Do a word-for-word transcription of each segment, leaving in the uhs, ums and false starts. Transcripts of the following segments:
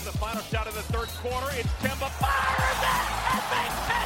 to the final shot of the third quarter. It's Kemba fires it and makes it.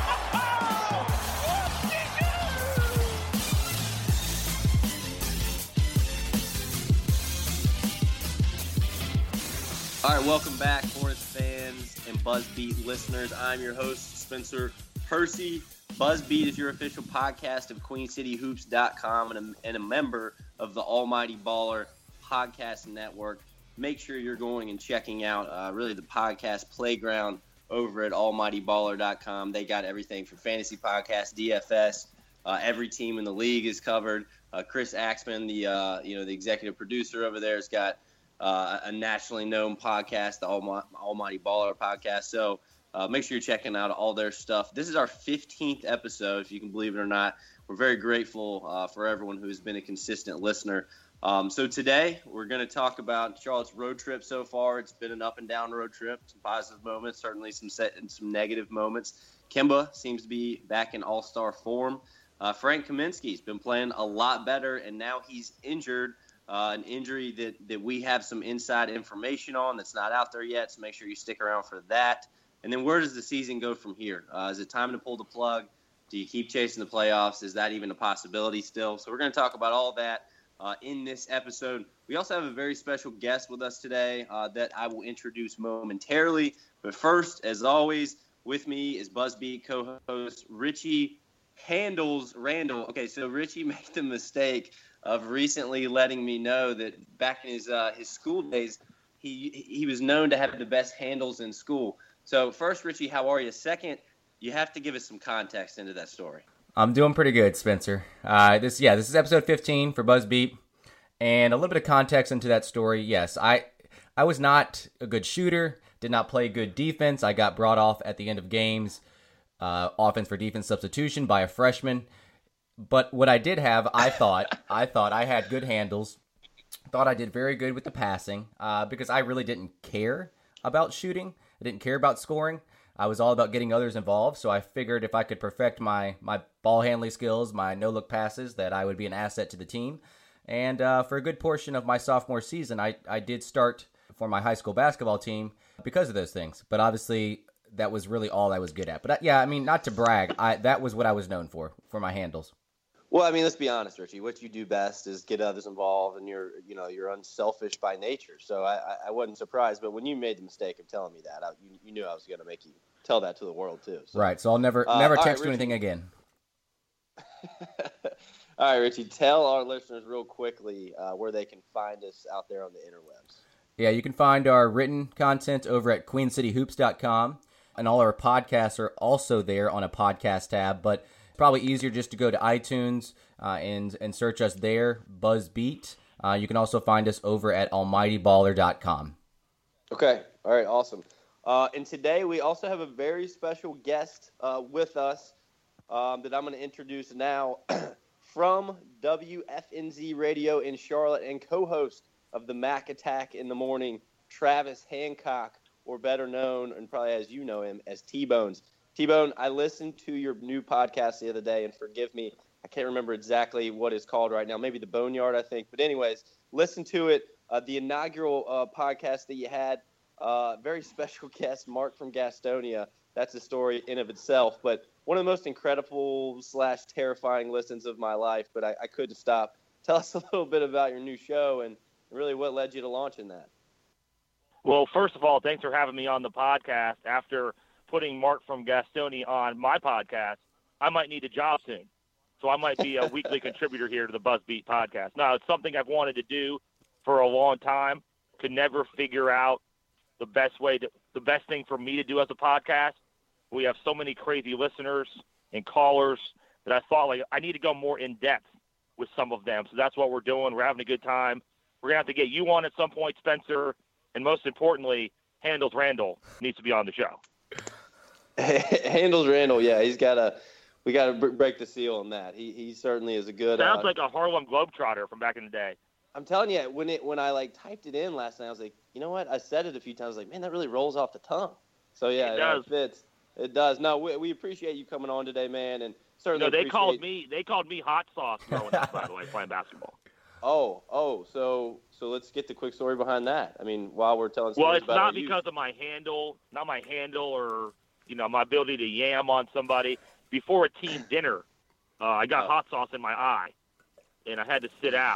All right, welcome back, Hornets fans and BuzzBeat listeners. I'm your host, Spencer Percy. BuzzBeat is your official podcast of Queen City Hoops dot com and a, and a member of the Almighty Baller Podcast Network. Make sure you're going and checking out uh, really the podcast playground over at Almighty Baller dot com. They got everything from fantasy podcasts, D F S. Uh, every team in the league is covered. Uh, Chris Axman, the uh, you know the executive producer over there, has got uh, a nationally known podcast, the Almighty, Almighty Baller Podcast. So uh, make sure you're checking out all their stuff. This is our fifteenth episode, if you can believe it or not. We're very grateful uh, for everyone who has been a consistent listener. Um, so today we're going to talk about Charlotte's road trip so far. It's been an up and down road trip, some positive moments, certainly some set and some negative moments. Kemba seems to be back in all-star form. Uh, Frank Kaminsky's been playing a lot better, and now he's injured, uh, an injury that, that we have some inside information on that's not out there yet, so make sure you stick around for that. And then where does the season go from here? Uh, is it time to pull the plug? Do you keep chasing the playoffs? Is that even a possibility still? So we're going to talk about all that Uh, in this episode. We also have a very special guest with us today uh, that I will introduce momentarily. But first, as always, with me is BuzzBeat co-host Richie Handles Randall. Okay, so Richie made the mistake of recently letting me know that back in his uh, his school days, he he was known to have the best handles in school. So first, Richie, how are you? Second, you have to give us some context into that story. I'm doing pretty good, Spencer. Uh, this, yeah, this is episode fifteen for BuzzBeat, and a little bit of context into that story. Yes, I, I was not a good shooter, did not play good defense. I got brought off at the end of games, uh, offense for defense substitution by a freshman. But what I did have, I thought, I thought I had good handles. Thought I did very good with the passing uh, because I really didn't care about shooting. I didn't care about scoring. I was all about getting others involved, so I figured if I could perfect my, my ball handling skills, my no-look passes, that I would be an asset to the team. And uh, for a good portion of my sophomore season, I, I did start for my high school basketball team because of those things. But obviously, that was really all I was good at. But uh, yeah, I mean, not to brag, I, that was what I was known for, for my handles. Well, I mean, let's be honest, Richie. What you do best is get others involved, and you're, you know, you're unselfish by nature. So I, I, I wasn't surprised. But when you made the mistake of telling me that, I, you, you knew I was going to make you tell that to the world too. So. Right. So I'll never, uh, never text right, you anything again. All right, Richie. Tell our listeners real quickly uh, where they can find us out there on the interwebs. Yeah, you can find our written content over at Queen City Hoops dot com, and all our podcasts are also there on a podcast tab. But probably easier just to go to iTunes uh, and and search us there, BuzzBeat. Uh, you can also find us over at Almighty Baller dot com. Okay. All right. Awesome. Uh, and today we also have a very special guest uh, with us um, that I'm going to introduce now from W F N Z Radio in Charlotte and co-host of the Mac Attack in the Morning, Travis Hancock, or better known, and probably as you know him, as T-Bones. T-Bone, I listened to your new podcast the other day, and forgive me, I can't remember exactly what it's called right now. Maybe The Boneyard, I think. But anyways, listen to it. Uh, the inaugural uh, podcast that you had, uh, very special guest, Mark from Gastonia. That's a story in of itself. But one of the most incredible slash terrifying listens of my life, but I, I couldn't stop. Tell us a little bit about your new show and really what led you to launching that. Well, first of all, thanks for having me on the podcast. After putting Mark from Gastonia on my podcast, I might need a job soon. So I might be a weekly contributor here to the BuzzBeat podcast. Now, it's something I've wanted to do for a long time. Could never figure out the best way to, the best thing for me to do as a podcast. We have so many crazy listeners and callers that I thought, like, I need to go more in depth with some of them. So that's what we're doing. We're having a good time. We're going to have to get you on at some point, Spencer. And most importantly, Handles Randall needs to be on the show. Handles Randall, yeah, he's got to. We got to b- break the seal on that. He he certainly is a good. Sounds uh, like a Harlem Globetrotter from back in the day. I'm telling you, when it when I like typed it in last night, I was like, you know what? I said it a few times. I was like, man, that really rolls off the tongue. So yeah, it does. It fits. It does. No, we, we appreciate you coming on today, man, and certainly. No, they appreciate... called me. They called me hot sauce growing up. By the way, playing basketball. Oh, oh, so so let's get the quick story behind that. I mean, while we're telling well, stories it's about not our youth. because of my handle, not my handle, or you know my ability to yam on somebody. Before a team dinner, uh, I got Oh. hot sauce in my eye, and I had to sit out.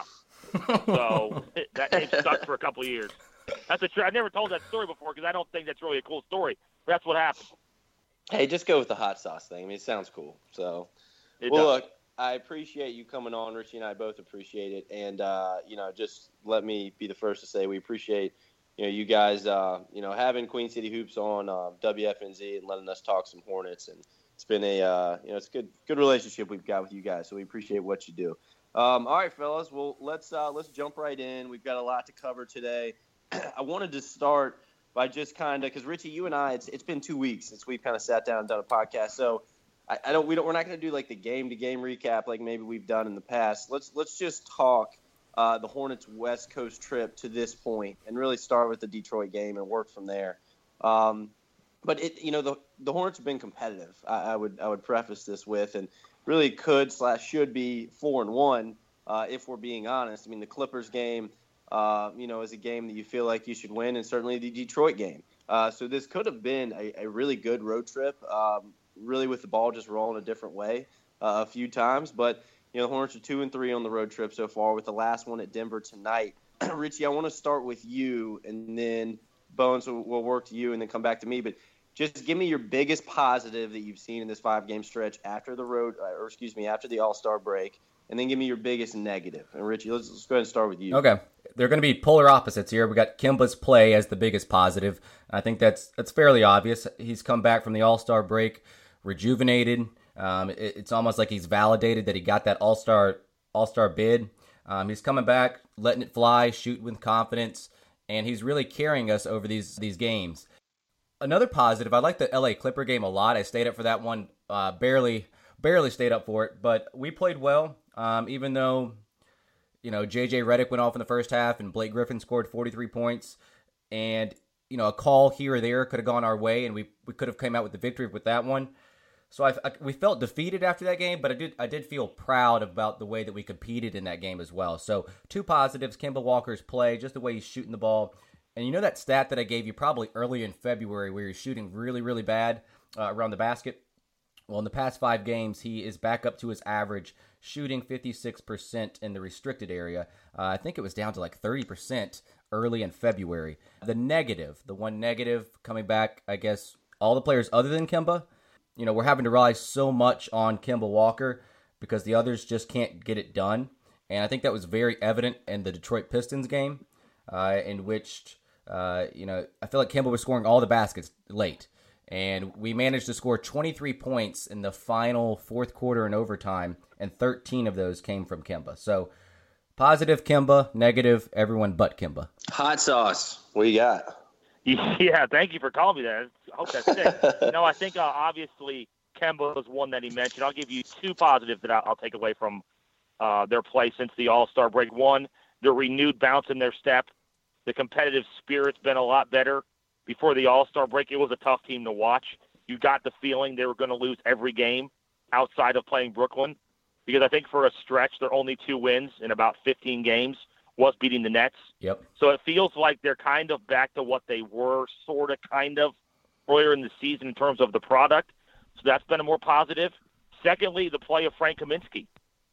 So that name stuck for a couple of years. That's a tr- I've never told that story before because I don't think that's really a cool story. But that's what happened. Hey, just go with the hot sauce thing. I mean, it sounds cool. So, It well, does. look, I appreciate you coming on. Richie and I both appreciate it. And, uh, you know, just let me be the first to say we appreciate, you know, you guys, uh, you know, having Queen City Hoops on uh, W F N Z and letting us talk some Hornets. And it's been a, uh, you know, it's a good, good relationship we've got with you guys. So we appreciate what you do. Um, all right, fellas. Well, let's uh, let's jump right in. We've got a lot to cover today. I wanted to start by just kind of, because Richie, you and I, it's it's been two weeks since we've kind of sat down and done a podcast. So I, I don't, we don't, we're not going to do like the game to game recap like maybe we've done in the past. Let's let's just talk uh, the Hornets West Coast trip to this point and really start with the Detroit game and work from there. Um, but it, you know, the the Hornets have been competitive. I, I would I would preface this with, and really could slash should be four and one uh, if we're being honest. I mean, the Clippers game. Uh, you know, is a game that you feel like you should win, and certainly the Detroit game. Uh, so this could have been a, a really good road trip, um, really with the ball just rolling a different way uh, a few times. But, you know, the Hornets are two and three on the road trip so far with the last one at Denver tonight. Richie, I want to start with you, and then Bones will, will work to you and then come back to me. But just give me your biggest positive that you've seen in this five-game stretch after the road, or excuse me, after the All-Star break. And then give me your biggest negative. And Richie, let's, let's go ahead and start with you. Okay. They're going to be polar opposites here. We got Kemba's play as the biggest positive. I think that's that's fairly obvious. He's come back from the All-Star break rejuvenated. Um, it, it's almost like he's validated that he got that All-Star All-Star bid. Um, he's coming back, letting it fly, shooting with confidence, and he's really carrying us over these these games. Another positive, I like the L A Clipper game a lot. I stayed up for that one, uh, barely barely stayed up for it, but we played well. Um, even though, you know, J J Redick went off in the first half and Blake Griffin scored forty-three points, and, you know, a call here or there could have gone our way, and we, we could have come out with the victory with that one. So I, I, we felt defeated after that game, but I did I did feel proud about the way that we competed in that game as well. So two positives, Kemba Walker's play, just the way he's shooting the ball. And you know that stat that I gave you probably early in February where he's shooting really, really bad uh, around the basket? Well, in the past five games, he is back up to his average, shooting fifty-six percent in the restricted area. Uh, I think it was down to like thirty percent early in February. The negative, the one negative coming back, I guess, all the players other than Kemba, you know, we're having to rely so much on Kemba Walker because the others just can't get it done. And I think that was very evident in the Detroit Pistons game, uh, in which, uh, you know, I feel like Kemba was scoring all the baskets late. And we managed to score twenty-three points in the final fourth quarter and overtime, and thirteen of those came from Kemba. So, positive Kemba, negative everyone but Kemba. Hot sauce. What you got? Yeah, thank you for calling me that. I hope that's sick. You know, I think uh, obviously Kemba was one that he mentioned. I'll give you two positives that I'll take away from uh, their play since the All-Star break. One, the renewed bounce in their step. The competitive spirit's been a lot better. Before the All-Star break, it was a tough team to watch. You got the feeling they were going to lose every game outside of playing Brooklyn, because I think for a stretch, their only two wins in about fifteen games was beating the Nets. Yep. So it feels like they're kind of back to what they were sort of kind of earlier in the season in terms of the product. So that's been a more positive. Secondly, the play of Frank Kaminsky.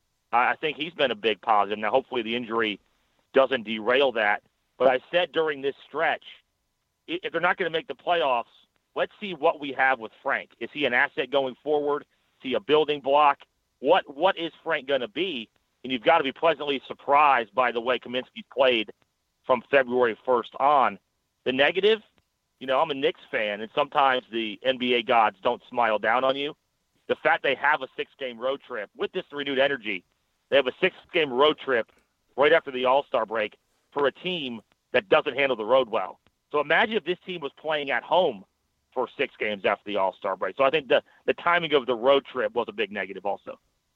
I think he's been a big positive. Now, hopefully the injury doesn't derail that. But I said during this stretch, if they're not going to make the playoffs, let's see what we have with Frank. Is he an asset going forward? Is he a building block? What What is Frank going to be? And you've got to be pleasantly surprised by the way Kaminsky played from February first on. The negative, you know, I'm a Knicks fan, and sometimes the N B A gods don't smile down on you. The fact they have a six-game road trip, with this renewed energy, they have a six-game road trip right after the All-Star break for a team that doesn't handle the road well. So imagine if this team was playing at home for six games after the All-Star break. So I think the, the timing of the road trip was a big negative also.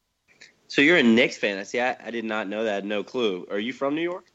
So you're a Knicks fan. I see. I, I did not know that. I had no clue. Are you from New York?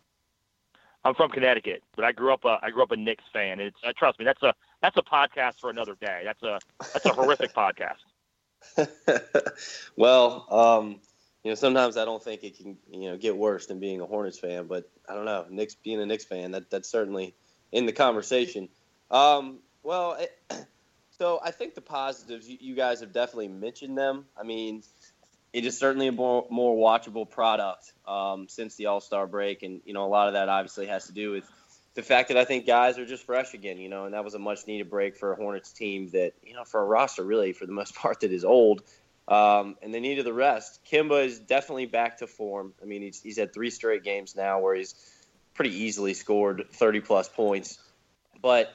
I'm from Connecticut, but I grew up a I grew up a Knicks fan. It's uh, trust me, that's a that's a podcast for another day. That's a that's a horrific podcast. Well, um, you know, sometimes I don't think it can, you know, get worse than being a Hornets fan. But I don't know, Knicks being a Knicks fan, that that's certainly in the conversation. Um, well, it, so I think the positives, you, you guys have definitely mentioned them. I mean, it is certainly a more, more watchable product um, since the All-Star break. And, you know, a lot of that obviously has to do with the fact that I think guys are just fresh again, you know, and that was a much-needed break for a Hornets team that, you know, for a roster really, for the most part, that is old. Um, and they needed the rest. Kemba is definitely back to form. I mean, he's, he's had three straight games now where he's pretty easily scored thirty-plus points. But,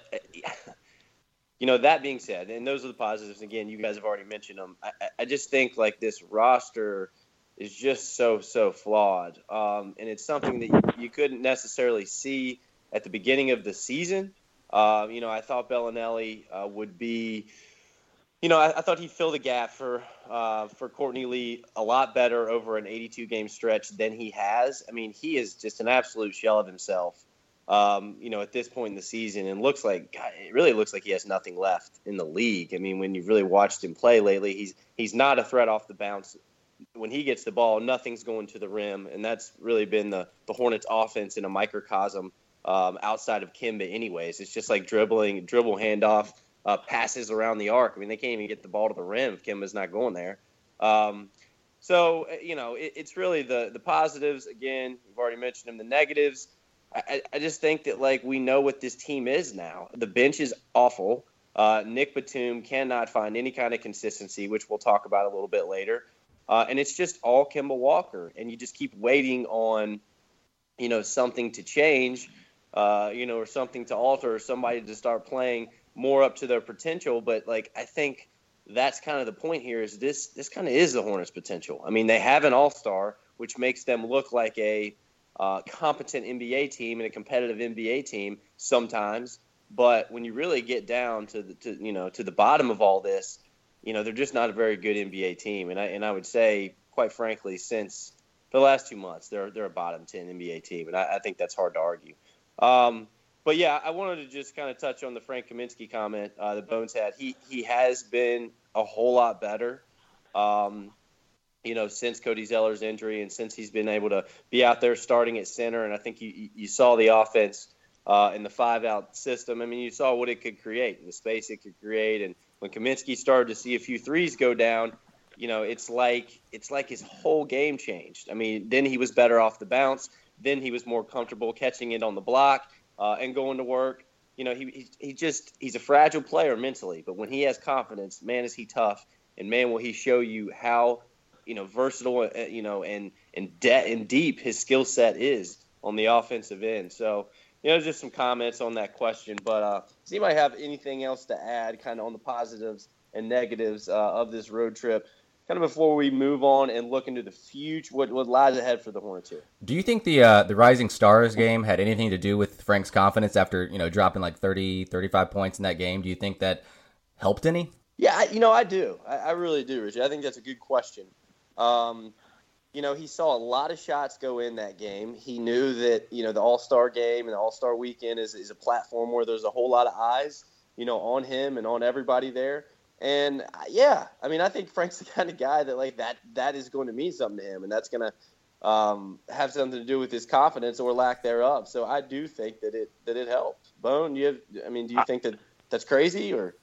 you know, that being said, and those are the positives. Again, you guys have already mentioned them. I, I just think, like, this roster is just so, so flawed. Um, and it's something that you, you couldn't necessarily see at the beginning of the season. Uh, you know, I thought Bellinelli uh, would be – you know, I, I thought he'd fill the gap for uh, for Courtney Lee a lot better over an eighty-two game stretch than he has. I mean, he is just an absolute shell of himself, um, you know, at this point in the season. And looks like, God, it really looks like he has nothing left in the league. I mean, when you've really watched him play lately, he's he's not a threat off the bounce. When he gets the ball, nothing's going to the rim. And that's really been the, the Hornets offense in a microcosm um, outside of Kemba anyways. It's just like dribbling, dribble handoff. Uh, passes around the arc. I mean, they can't even get the ball to the rim if Kemba's not going there. Um, so, you know, it, it's really the the positives. Again, we've already mentioned them. The negatives, I, I just think that, like, we know what this team is now. The bench is awful. Uh, Nick Batum cannot find any kind of consistency, which we'll talk about a little bit later. Uh, and it's just all Kemba Walker. And you just keep waiting on, you know, something to change, uh, you know, or something to alter, or somebody to start playing more up to their potential. But, like, I think that's kind of the point here is this this kind of is the Hornets' potential. I mean, they have an all-star, which makes them look like a uh, competent N B A team and a competitive N B A team sometimes. But when you really get down to the to, you know to the bottom of all this, you know, they're just not a very good N B A team. And I and I would say, quite frankly, since the last two months, they're they're a bottom ten N B A team, and I, I think that's hard to argue. Um, But, yeah, I wanted to just kind of touch on the Frank Kaminsky comment uh, that Bones had. He he has been a whole lot better, um, you know, since Cody Zeller's injury and since he's been able to be out there starting at center. And I think you, you saw the offense uh, in the five-out system. I mean, you saw what it could create, the space it could create. And when Kaminsky started to see a few threes go down, you know, it's like it's like his whole game changed. I mean, then he was better off the bounce. Then he was more comfortable catching it on the block. Uh, and going to work, you know, he, he he just he's a fragile player mentally, but when he has confidence, man, is he tough, and man, will he show you how, you know, versatile, uh, you know, and and de- and deep his skill set is on the offensive end. So, you know, just some comments on that question. But uh, does anybody have anything else to add, kind of on the positives and negatives uh, of this road trip? Kind of before we move on and look into the future, what, what lies ahead for the Hornets here. Do you think the uh, the Rising Stars game had anything to do with Frank's confidence after, you know, dropping like thirty, thirty-five points in that game? Do you think that helped any? Yeah, I, you know, I do. I, I really do, Richie. I think that's a good question. Um, you know, he saw a lot of shots go in that game. He knew that, you know, the All-Star game and the All-Star weekend is, is a platform where there's a whole lot of eyes, you know, on him and on everybody there. And, yeah, I mean, I think Frank's the kind of guy that, like, that that is going to mean something to him, and that's going to um, have something to do with his confidence or lack thereof. So I do think that it that it helped. Bone, you have, I mean, do you think that that's crazy or?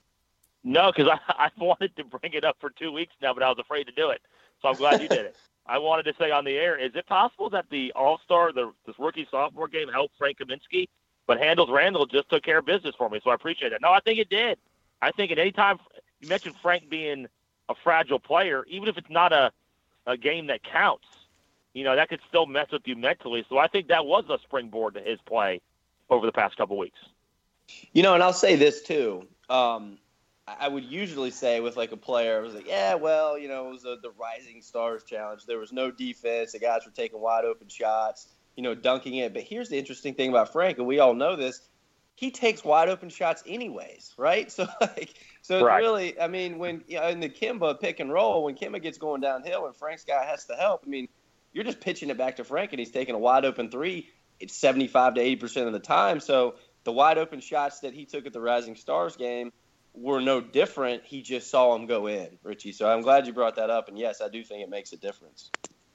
No, because I, I wanted to bring it up for two weeks now, but I was afraid to do it. So I'm glad you did it. I wanted to say on the air, is it possible that the All-Star, the this rookie-sophomore game helped Frank Kaminsky, but Handles Randall just took care of business for me, so I appreciate it. No, I think it did. I think at any time you mentioned Frank being a fragile player, even if it's not a, a game that counts, you know, that could still mess with you mentally. So I think that was a springboard to his play over the past couple weeks. You know, and I'll say this too. Um, I would usually say with like a player, I was like, yeah, well, you know, it was a, the Rising Stars Challenge. There was no defense. The guys were taking wide open shots, you know, dunking it. But here's the interesting thing about Frank, and we all know this. He takes wide open shots anyways, right? So, like, so it's right. really, I mean, when you know, in the Kemba pick and roll, when Kemba gets going downhill and Frank's guy has to help, I mean, you're just pitching it back to Frank and he's taking a wide open three. It's seventy-five to eighty percent of the time. So the wide open shots that he took at the Rising Stars game, were no different. He just saw them go in, Richie. So I'm glad you brought that up. And, yes, I do think it makes a difference.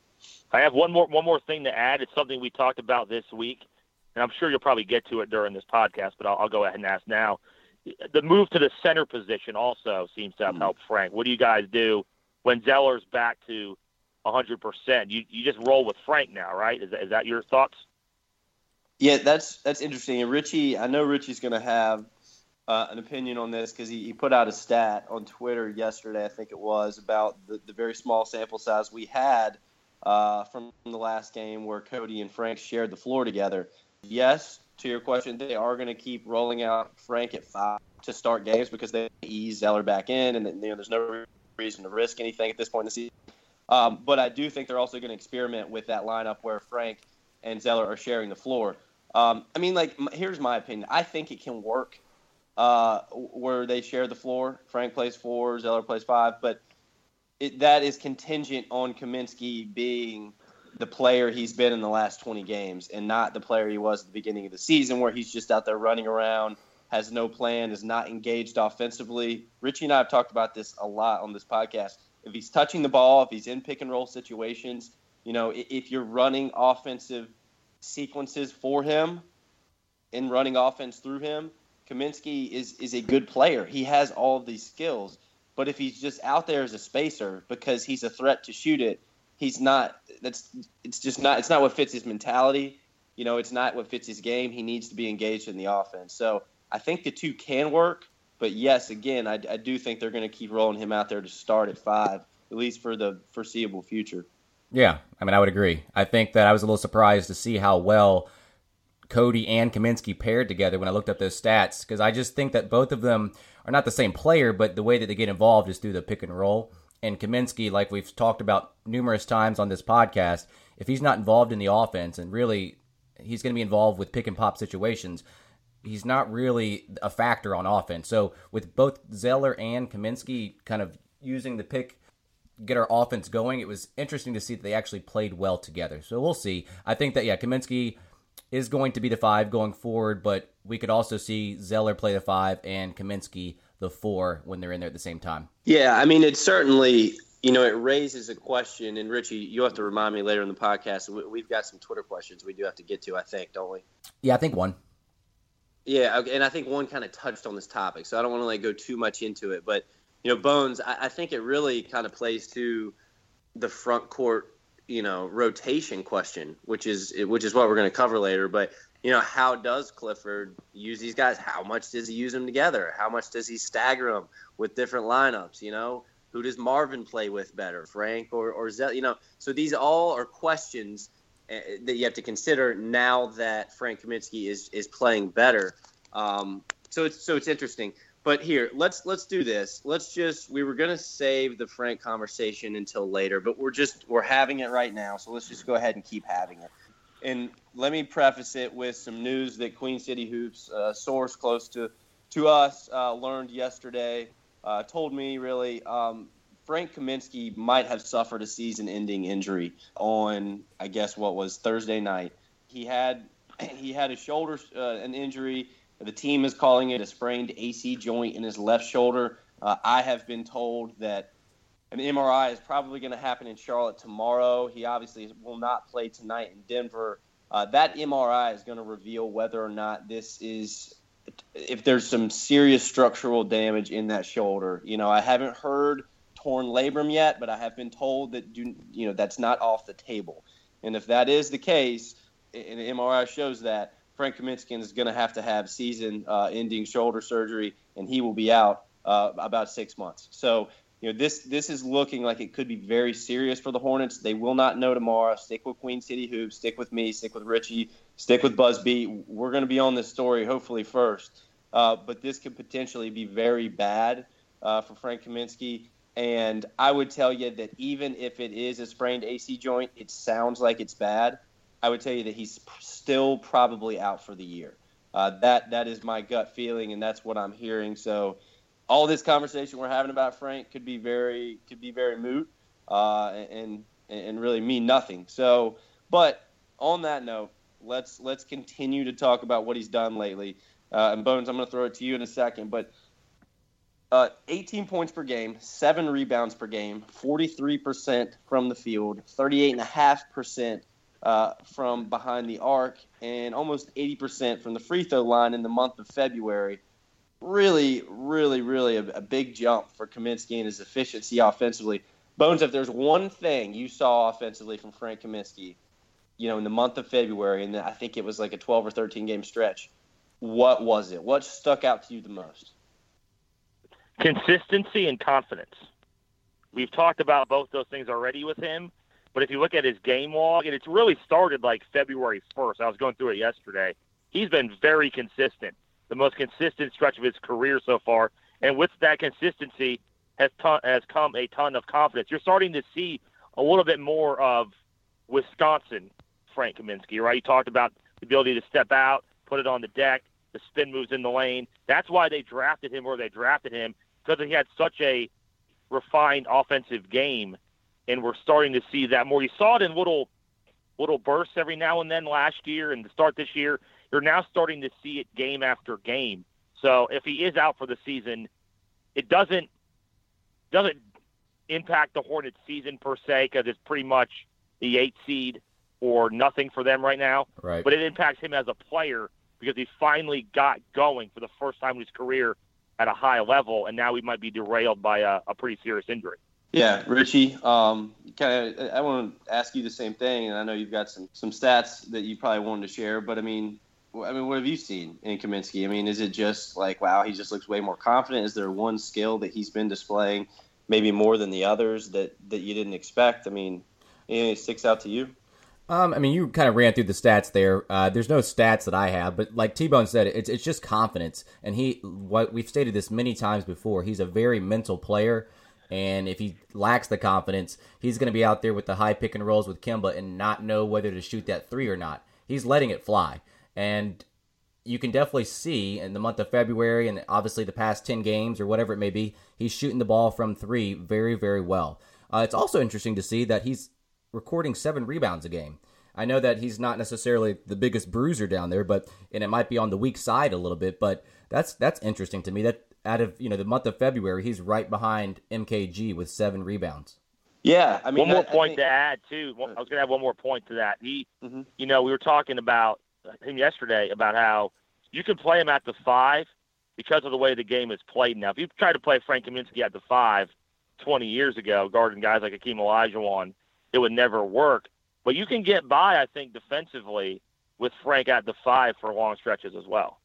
I have one more one more thing to add. It's something we talked about this week, and I'm sure you'll probably get to it during this podcast, but I'll, I'll go ahead and ask now. The move to the center position also seems to have helped Frank. What do you guys do when Zeller's back to one hundred percent? You you just roll with Frank now, right? Is that, is that your thoughts? Yeah, that's that's interesting. And Richie, I know Richie's going to have uh, an opinion on this because he, he put out a stat on Twitter yesterday, I think it was, about the, the very small sample size we had uh, from the last game where Cody and Frank shared the floor together. Yes, to your question, they are going to keep rolling out Frank at five to start games because they ease Zeller back in, and you know, there's no reason to risk anything at this point in the season. Um, but I do think they're also going to experiment with that lineup where Frank and Zeller are sharing the floor. Um, I mean, like, here's my opinion. I think it can work uh, where they share the floor. Frank plays four, Zeller plays five, but it, that is contingent on Kaminsky being the player he's been in the last twenty games and not the player he was at the beginning of the season where he's just out there running around, has no plan, is not engaged offensively. Richie and I have talked about this a lot on this podcast. If he's touching the ball, if he's in pick and roll situations, you know, if you're running offensive sequences for him and running offense through him, Kaminsky is, is a good player. He has all of these skills. But if he's just out there as a spacer because he's a threat to shoot it, he's not – that's it's just not – it's not what fits his mentality. You know, it's not what fits his game. He needs to be engaged in the offense. So I think the two can work. But, yes, again, I, I do think they're going to keep rolling him out there to start at five, at least for the foreseeable future. Yeah, I mean, I would agree. I think that I was a little surprised to see how well Cody and Kaminsky paired together when I looked up those stats, because I just think that both of them are not the same player, but the way that they get involved is through the pick and roll. And Kaminsky, like we've talked about numerous times on this podcast, if he's not involved in the offense and really he's going to be involved with pick and pop situations, he's not really a factor on offense. So with both Zeller and Kaminsky kind of using the pick, get our offense going, it was interesting to see that they actually played well together. So we'll see. I think that, yeah, Kaminsky is going to be the five going forward, but we could also see Zeller play the five and Kaminsky the four when they're in there at the same time. Yeah, I mean, it certainly, you know, it raises a question, and Richie, you'll have to remind me later in the podcast. We've got some Twitter questions we do have to get to, I think, don't we? Yeah, I think one. Yeah, and I think one kind of touched on this topic, so I don't want to like go too much into it. But, you know, Bones, I, I think it really kind of plays to the front court, you know, rotation question, which is which is what we're going to cover later. But, you know, how does Clifford use these guys? How much does he use them together? How much does he stagger them with different lineups? You know, who does Marvin play with better, Frank or or Zell? You know, so these all are questions that you have to consider now that Frank Kaminsky is is playing better. Um, so it's so it's interesting. But here, let's let's do this. Let's just we were gonna save the Frank conversation until later, but we're just we're having it right now. So let's just go ahead and keep having it. And let me preface it with some news that Queen City Hoops, a source close to to us, uh, learned yesterday. Uh, told me really. Um, Frank Kaminsky might have suffered a season-ending injury on, I guess, what was Thursday night. He had he had a shoulder uh, an injury. The team is calling it a sprained A C joint in his left shoulder. Uh, I have been told that an M R I is probably going to happen in Charlotte tomorrow. He obviously will not play tonight in Denver. Uh, that M R I is going to reveal whether or not this is if there's some serious structural damage in that shoulder. You know, I haven't heard torn labrum yet, but I have been told that do, you know that's not off the table. And if that is the case, and the M R I shows that, Frank Kaminsky is going to have to have season-ending uh, shoulder surgery, and he will be out uh, about six months. So, you know, this this is looking like it could be very serious for the Hornets. They will not know tomorrow. Stick with Queen City Hoops. Stick with me. Stick with Richie. Stick with Buzzbeat. We're going to be on this story hopefully first. Uh, but this could potentially be very bad uh, for Frank Kaminsky. And I would tell you that even if it is a sprained A C joint, it sounds like it's bad. I would tell you that he's still probably out for the year. Uh, that that is my gut feeling, and that's what I'm hearing. So, all this conversation we're having about Frank could be very could be very moot, uh, and and really mean nothing. So, but on that note, let's let's continue to talk about what he's done lately. Uh, and Bones, I'm going to throw it to you in a second, but Uh, eighteen points per game, seven rebounds per game, forty-three percent from the field, thirty-eight point five percent uh, from behind the arc, and almost eighty percent from the free throw line in the month of February. Really, really, really a, a big jump for Kaminsky and his efficiency offensively. Bones, if there's one thing you saw offensively from Frank Kaminsky, you know, in the month of February, and I think it was like a twelve or thirteen game stretch, what was it? What stuck out to you the most? Consistency and confidence. We've talked about both those things already with him, but if you look at his game log, and it's really started like February first. I was going through it yesterday. He's been very consistent, the most consistent stretch of his career so far, and with that consistency has, ton, has come a ton of confidence. You're starting to see a little bit more of Wisconsin Frank Kaminsky, right? You talked about the ability to step out, put it on the deck, the spin moves in the lane. That's why they drafted him where they drafted him, because he had such a refined offensive game, and we're starting to see that more. You saw it in little little bursts every now and then last year and the start this year. You're now starting to see it game after game. So if he is out for the season, it doesn't doesn't impact the Hornets' season per se, because it's pretty much the eight seed or nothing for them right now. Right. But it impacts him as a player because he finally got going for the first time in his career at a high level, and now he might be derailed by a, a pretty serious injury. Yeah, Richie, um, kind of, I want to ask you the same thing, and I know you've got some, some stats that you probably wanted to share, but I mean, I mean, what have you seen in Kaminsky? I mean, is it just like, wow, he just looks way more confident? Is there one skill that he's been displaying maybe more than the others that, that you didn't expect? I mean, anything sticks out to you? Um, I mean, you kind of ran through the stats there. Uh, there's no stats that I have, but like T-Bone said, it's it's just confidence. And he, what we've stated this many times before, he's a very mental player. And if he lacks the confidence, he's going to be out there with the high pick and rolls with Kemba and not know whether to shoot that three or not. He's letting it fly. And you can definitely see in the month of February and obviously the past ten games or whatever it may be, he's shooting the ball from three very, very well. Uh, it's also interesting to see that he's recording seven rebounds a game. I know that he's not necessarily the biggest bruiser down there, but and it might be on the weak side a little bit, but that's that's interesting to me. That out of you know the month of February, he's right behind M K G with seven rebounds. Yeah, I mean, one more I, point I think, to add too. I was going to add one more point to that. He, mm-hmm. you know, we were talking about him yesterday about how you can play him at the five because of the way the game is played now. If you tried to play Frank Kaminsky at the five twenty years ago, guarding guys like Hakeem Olajuwon, it would never work. But you can get by, I think, defensively with Frank at the five for long stretches as well.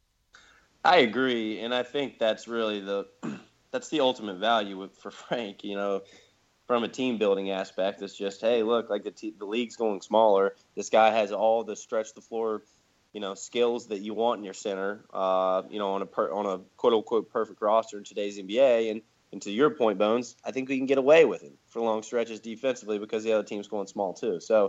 I agree, and I think that's really the that's the ultimate value for Frank. You know, from a team building aspect, it's just, hey, look, like the te- the league's going smaller. This guy has all the stretch the floor, you know, skills that you want in your center. Uh, you know, on a per, on a quote unquote perfect roster in today's N B A, and. And to your point, Bones, I think we can get away with him for long stretches defensively because the other team's going small too. So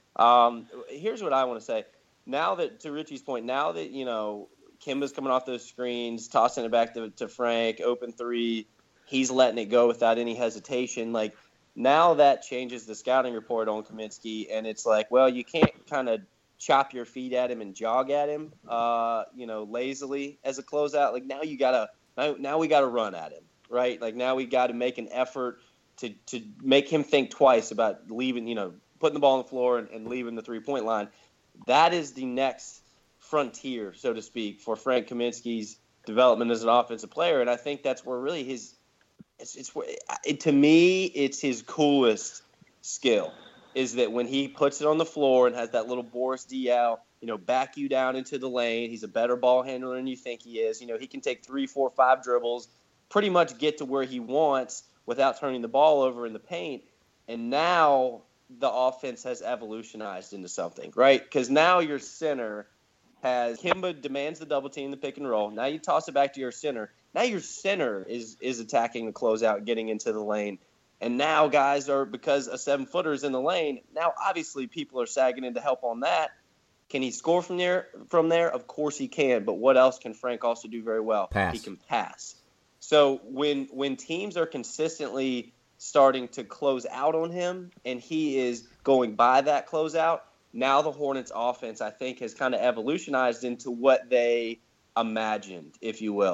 um, here's what I want to say. Now that, to Richie's point, now that, you know, Kemba's coming off those screens, tossing it back to, to Frank, open three, he's letting it go without any hesitation. Like, now that changes the scouting report on Kaminsky, and it's like, well, you can't kind of chop your feet at him and jog at him, uh, you know, lazily as a closeout. Like, now you got to, now, now we got to run at him. Right, like now we got to make an effort to to make him think twice about leaving, you know, putting the ball on the floor and, and leaving the three point line. That is the next frontier, so to speak, for Frank Kaminsky's development as an offensive player, and I think that's where really his it's, it's it, to me it's his coolest skill is that when he puts it on the floor and has that little Boris Diaw, you know, back you down into the lane. He's a better ball handler than you think he is. You know, he can take three, four, five dribbles. Pretty much get to where he wants without turning the ball over in the paint. And now the offense has evolutionized into something, right? Because now your center has Kemba demands the double team, the pick and roll. Now you toss it back to your center. Now your center is is attacking the closeout, getting into the lane. And now guys are, because a seven footer is in the lane, now obviously people are sagging in to help on that. Can he score from there? From there? Of course he can. But what else can Frank also do very well? Pass. He can pass. So when when teams are consistently starting to close out on him and he is going by that closeout, now the Hornets offense, I think, has kind of evolutionized into what they imagined, if you will.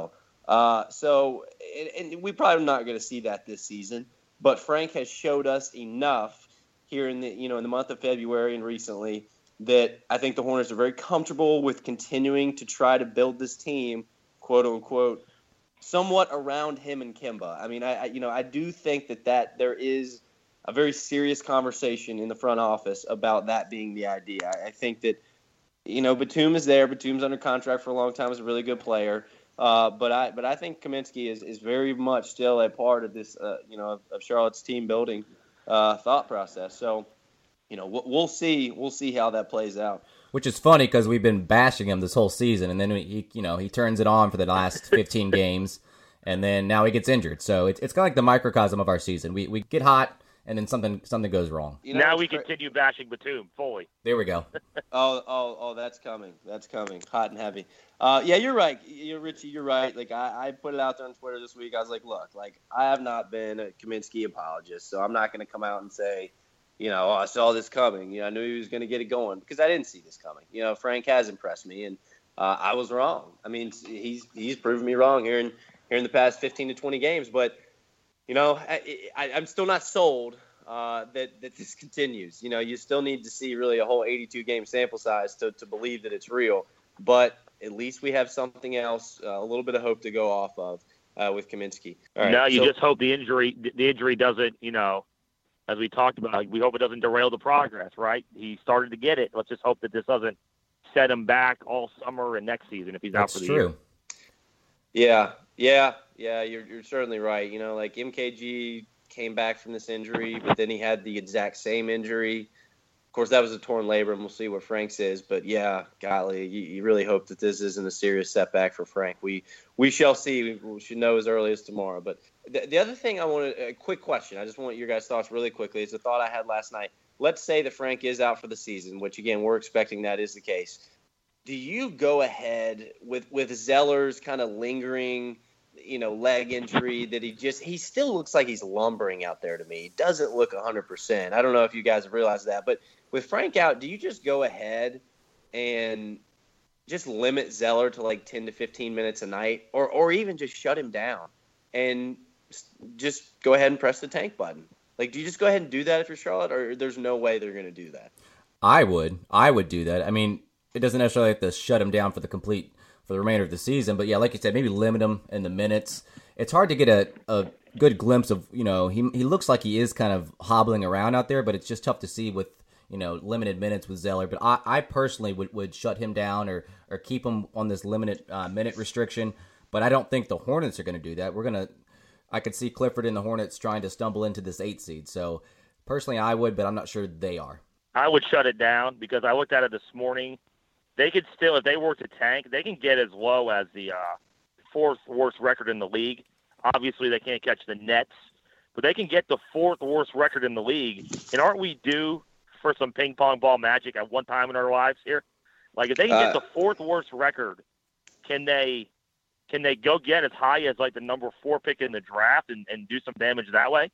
Uh, so, and, and we probably not going to see that this season. But Frank has showed us enough here in the you know in the month of February and recently that I think the Hornets are very comfortable with continuing to try to build this team, quote unquote, somewhat around him and Kemba. I mean, I, I you know I do think that that there is a very serious conversation in the front office about that being the idea. I, I think that you know Batum is there. Batum's under contract for a long time. Is a really good player. Uh, but I but I think Kaminsky is, is very much still a part of this, uh, you know, of, of Charlotte's team building uh, thought process. So, you know, we'll, we'll see we'll see how that plays out. Which is funny because we've been bashing him this whole season, and then he, you know, he turns it on for the last fifteen games, and then now he gets injured. So it's it's kind of like the microcosm of our season. We we get hot, and then something something goes wrong. You know, now we cra- continue bashing Batum fully. There we go. oh oh oh, that's coming. That's coming. Hot and heavy. Uh, yeah, you're right. You're Richie. You're right. Like I, I put it out there on Twitter this week. I was like, look, like I have not been a Kaminsky apologist, so I'm not going to come out and say, you know, oh, I saw this coming. You know, I knew he was going to get it going because I didn't see this coming. You know, Frank has impressed me, and uh, I was wrong. I mean, he's he's proven me wrong here in here in the past fifteen to twenty games. But you know, I, I, I'm still not sold uh, that that this continues. You know, you still need to see really a whole eighty-two game sample size to to believe that it's real. But at least we have something else, uh, a little bit of hope to go off of uh, with Kaminsky. All right, no, you so, just hope the injury, the injury doesn't, you know, as we talked about, we hope it doesn't derail the progress, right? He started to get it. Let's just hope that this doesn't set him back all summer and next season if he's That's out for the true. year. Yeah, yeah, yeah. You're you're certainly right. You know, like M K G came back from this injury, but then he had the exact same injury. Of course, that was a torn labrum. We'll see what Frank says. But, yeah, golly, you, you really hope that this isn't a serious setback for Frank. We we shall see. We should know as early as tomorrow. But the, the other thing I want to – a quick question. I just want your guys' thoughts really quickly. It's a thought I had last night. Let's say that Frank is out for the season, which, again, we're expecting that is the case. Do you go ahead with, with Zeller's kind of lingering – you know, leg injury that he just, he still looks like he's lumbering out there to me. He doesn't look one hundred percent. I don't know if you guys have realized that, but with Frank out, do you just go ahead and just limit Zeller to like ten to fifteen minutes a night or, or even just shut him down and just go ahead and press the tank button? Like, do you just go ahead and do that if you're Charlotte, or there's no way they're going to do that? I would. I would do that. I mean, it doesn't necessarily have to shut him down for the complete for the remainder of the season. But yeah, like you said, maybe limit him in the minutes. It's hard to get a, a good glimpse of, you know, he he looks like he is kind of hobbling around out there, but it's just tough to see with, you know, limited minutes with Zeller. But I, I personally would, would shut him down or, or keep him on this limited uh, minute restriction. But I don't think the Hornets are going to do that. We're going to, I could see Clifford and the Hornets trying to stumble into this eight seed. So personally I would, but I'm not sure they are. I would shut it down because I looked at it this morning. They could still, if they were to tank, they can get as low as the uh, fourth worst record in the league. Obviously, they can't catch the Nets, but they can get the fourth worst record in the league. And aren't we due for some ping pong ball magic at one time in our lives here? Like, if they can uh, get the fourth worst record, can they can they go get as high as like the number four pick in the draft and, and do some damage that way?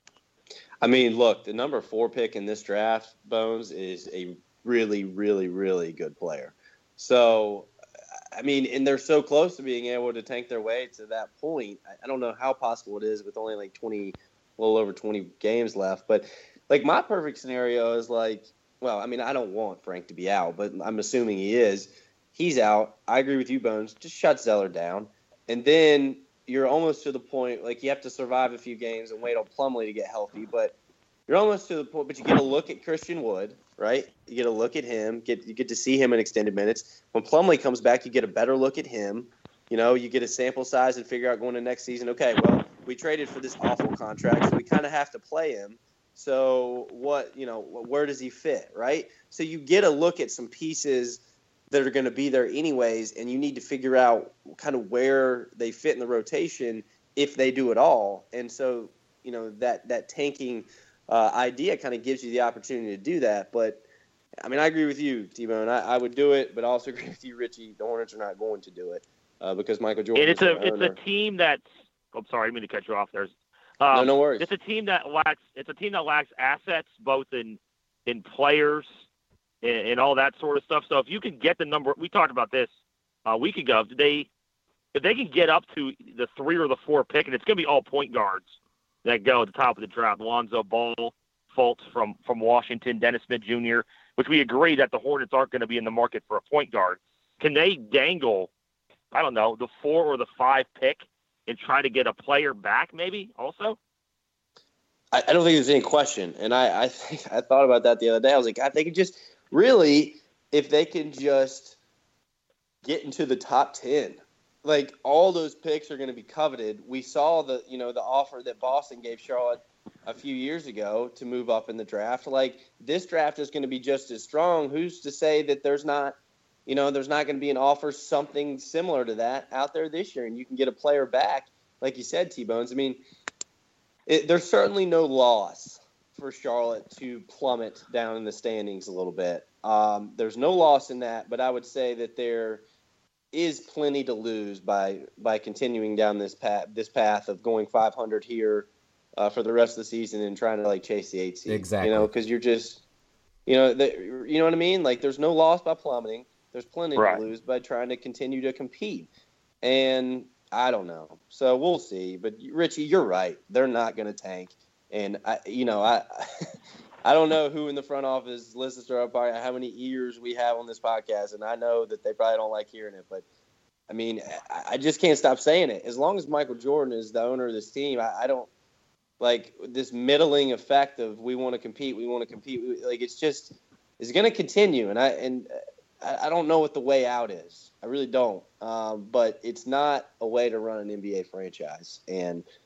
I mean, look, the number four pick in this draft, Bones, is a really, really, really good player. So, I mean, and they're so close to being able to tank their way to that point. I don't know how possible it is with only like twenty, a little over twenty games left. But, like, my perfect scenario is like, well, I mean, I don't want Frank to be out, but I'm assuming he is. He's out. I agree with you, Bones. Just shut Zeller down. And then you're almost to the point, like, you have to survive a few games and wait on Plumlee to get healthy. But you're almost to the point, but you get a look at Christian Wood. Right? You get a look at him, get you get to see him in extended minutes. When Plumlee comes back, you get a better look at him. You know, you get a sample size and figure out going to next season, okay, well, we traded for this awful contract, so we kind of have to play him. So what, you know, where does he fit, right? So you get a look at some pieces that are going to be there anyways, and you need to figure out kind of where they fit in the rotation if they do at all. And so, you know, that that tanking – Uh, idea kind of gives you the opportunity to do that. But, I mean, I agree with you, T-Bone. I, I would do it, but I also agree with you, Richie. The Hornets are not going to do it uh, because Michael Jordan and it's is a It's owner. a team that's – I'm sorry, I didn't mean to cut you off there. Um, no, no worries. It's a team that lacks – it's a team that lacks assets both in in players and, and all that sort of stuff. So if you can get the number – we talked about this a week ago. If they, if they can get up to the three or the four pick, and it's going to be all point guards that go at the top of the draft, Lonzo Ball, Fultz from, from Washington, Dennis Smith Junior, which we agree that the Hornets aren't going to be in the market for a point guard. Can they dangle, I don't know, the four or the five pick and try to get a player back maybe also? I, I don't think there's any question. And I, I think I thought about that the other day. I was like, God, they could just really, if they can just get into the top ten, like all those picks are going to be coveted. We saw the, you know, the offer that Boston gave Charlotte a few years ago to move up in the draft. Like this draft is going to be just as strong. Who's to say that there's not, you know, there's not going to be an offer something similar to that out there this year, and you can get a player back, like you said, T-Bones. I mean, it, there's certainly no loss for Charlotte to plummet down in the standings a little bit. Um, there's no loss in that, but I would say that there is plenty to lose by by continuing down this path this path of going five hundred here uh, for the rest of the season and trying to like chase the eight seed. Exactly. You know, because you're just, you know, the, you know what I mean. Like, there's no loss by plummeting. There's plenty right. to lose by trying to continue to compete. And I don't know. So we'll see. But Richie, you're right. They're not going to tank. And I, you know, I. I don't know who in the front office listens to our podcast, how many ears we have on this podcast, and I know that they probably don't like hearing it. But, I mean, I just can't stop saying it. As long as Michael Jordan is the owner of this team, I, I don't – like, this middling effect of we want to compete, we want to compete. Like, it's just – it's going to continue. And I and I, I don't know what the way out is. I really don't. Um, but it's not a way to run an N B A franchise. And –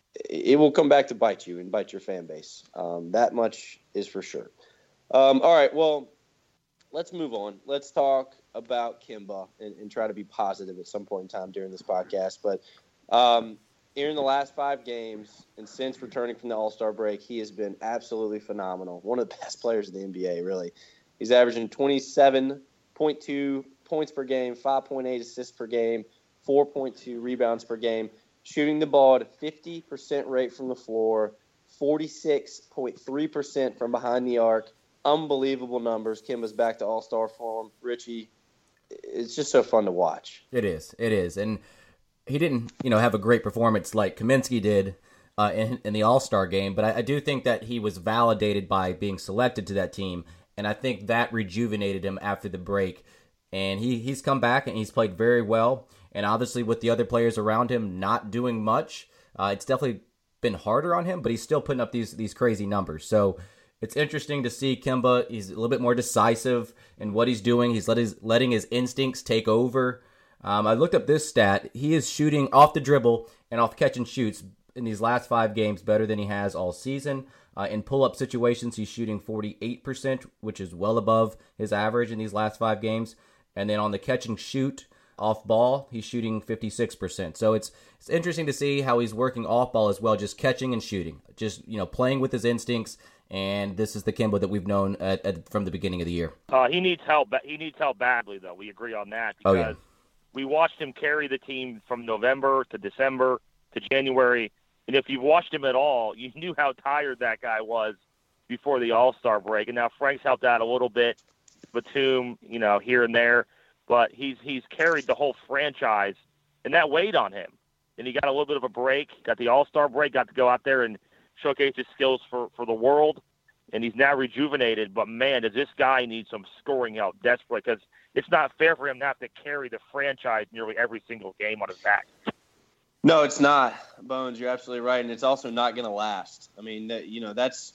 it will come back to bite you and bite your fan base. Um, that much is for sure. Um, all right, well, let's move on. Let's talk about Kemba and, and try to be positive at some point in time during this podcast. But um, here in the last five games and since returning from the All-Star break, he has been absolutely phenomenal. One of the best players in the N B A, really. He's averaging twenty-seven point two points per game, five point eight assists per game, four point two rebounds per game. Shooting the ball at a fifty percent rate from the floor, forty-six point three percent from behind the arc. Unbelievable numbers. Kemba's back to all-star form. Richie, it's just so fun to watch. It is. It is. And he didn't, you know, have a great performance like Kaminsky did uh, in, in the all-star game, but I, I do think that he was validated by being selected to that team, and I think that rejuvenated him after the break. And he, he's come back, and he's played very well. And obviously with the other players around him not doing much, uh, it's definitely been harder on him, but he's still putting up these these crazy numbers. So it's interesting to see Kemba. He's a little bit more decisive in what he's doing. He's let his, letting his instincts take over. Um, I looked up this stat. He is shooting off the dribble and off catch and shoots in these last five games better than he has all season. Uh, in pull-up situations, he's shooting forty-eight percent, which is well above his average in these last five games. And then on the catch and shoot, off ball, he's shooting fifty-six percent. So it's it's interesting to see how he's working off ball as well, just catching and shooting, just, you know, playing with his instincts. And this is the Kemba that we've known at, at, from the beginning of the year. Uh, he needs help. He needs help badly, though. We agree on that because oh, yeah. we watched him carry the team from November to December to January. And if you watched him at all, you knew how tired that guy was before the All-Star break. And now Frank's helped out a little bit, Batum, you know, here and there. But he's he's carried the whole franchise, and that weighed on him. And he got a little bit of a break, got the All-Star break, got to go out there and showcase his skills for, for the world, and he's now rejuvenated. But, man, does this guy need some scoring help desperately, because it's not fair for him to have to carry the franchise nearly every single game on his back. No, it's not, Bones. You're absolutely right, and it's also not going to last. I mean, that, you know, that's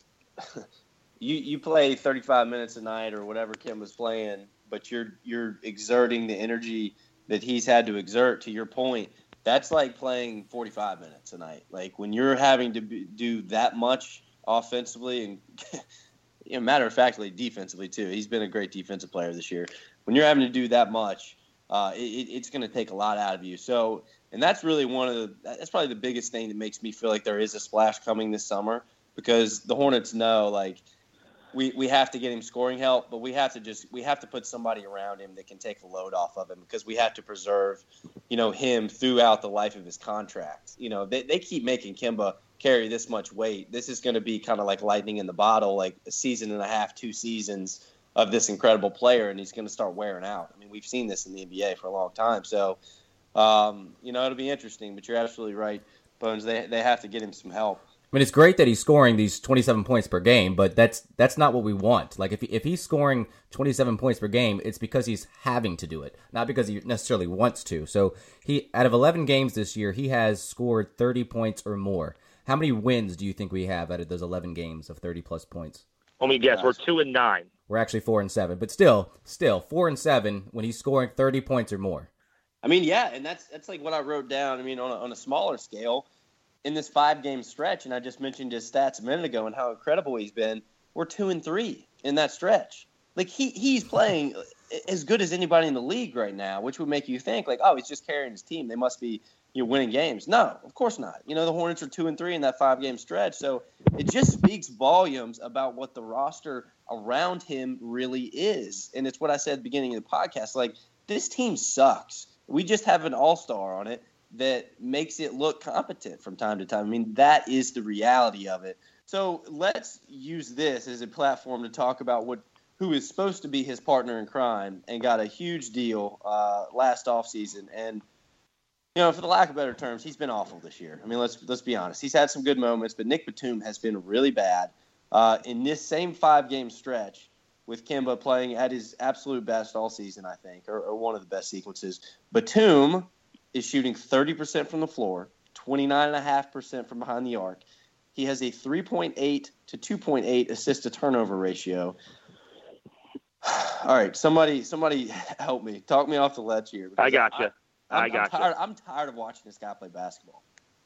– you you play thirty-five minutes a night or whatever Kim was playing, but you're you're exerting the energy that he's had to exert. To your point, that's like playing forty-five minutes a night. Like when you're having to be, do that much offensively and, you know, matter of factly, defensively too. He's been a great defensive player this year. When you're having to do that much, uh, it, it's going to take a lot out of you. So, and that's really one of the that's probably the biggest thing that makes me feel like there is a splash coming this summer, because the Hornets know, like, We we have to get him scoring help, but we have to just we have to put somebody around him that can take the load off of him, because we have to preserve, you know, him throughout the life of his contract. You know, they they keep making Kemba carry this much weight. This is going to be kind of like lightning in the bottle, like a season and a half, two seasons of this incredible player, and he's going to start wearing out. I mean, we've seen this in the N B A for a long time. So Um, you know, it'll be interesting, but you're absolutely right, Bones. They they have to get him some help. I mean, it's great that he's scoring these twenty-seven points per game, but that's that's not what we want. Like, if if he's scoring twenty-seven points per game, it's because he's having to do it, not because he necessarily wants to. So, he out of eleven games this year, he has scored thirty points or more. How many wins do you think we have out of those eleven games of thirty-plus points? Let me guess. We're two and nine. We're actually four and seven, but still, still four and seven when he's scoring thirty points or more. I mean, yeah, and that's that's like what I wrote down. I mean, on a, on a smaller scale, in this five-game stretch, and I just mentioned his stats a minute ago and how incredible he's been, we're two and three in that stretch. Like, he he's playing as good as anybody in the league right now, which would make you think, like, oh, he's just carrying his team. They must be, you know, winning games. No, of course not. You know, the Hornets are two and three in that five-game stretch, so it just speaks volumes about what the roster around him really is. And it's what I said at the beginning of the podcast. Like, this team sucks. We just have an all-star on it that makes it look competent from time to time. I mean, that is the reality of it. So let's use this as a platform to talk about what who is supposed to be his partner in crime and got a huge deal uh, last offseason. And, you know, for the lack of better terms, he's been awful this year. I mean, let's let's be honest. He's had some good moments, but Nick Batum has been really bad. Uh, in this same five-game stretch, with Kemba playing at his absolute best all season, I think, or, or one of the best sequences, Batum is shooting thirty percent from the floor, twenty-nine point five percent from behind the arc. He has a three point eight to two point eight assist-to-turnover ratio. All right, somebody somebody help me. Talk me off the ledge here. I got you. I, I got you. I'm tired of watching this guy play basketball.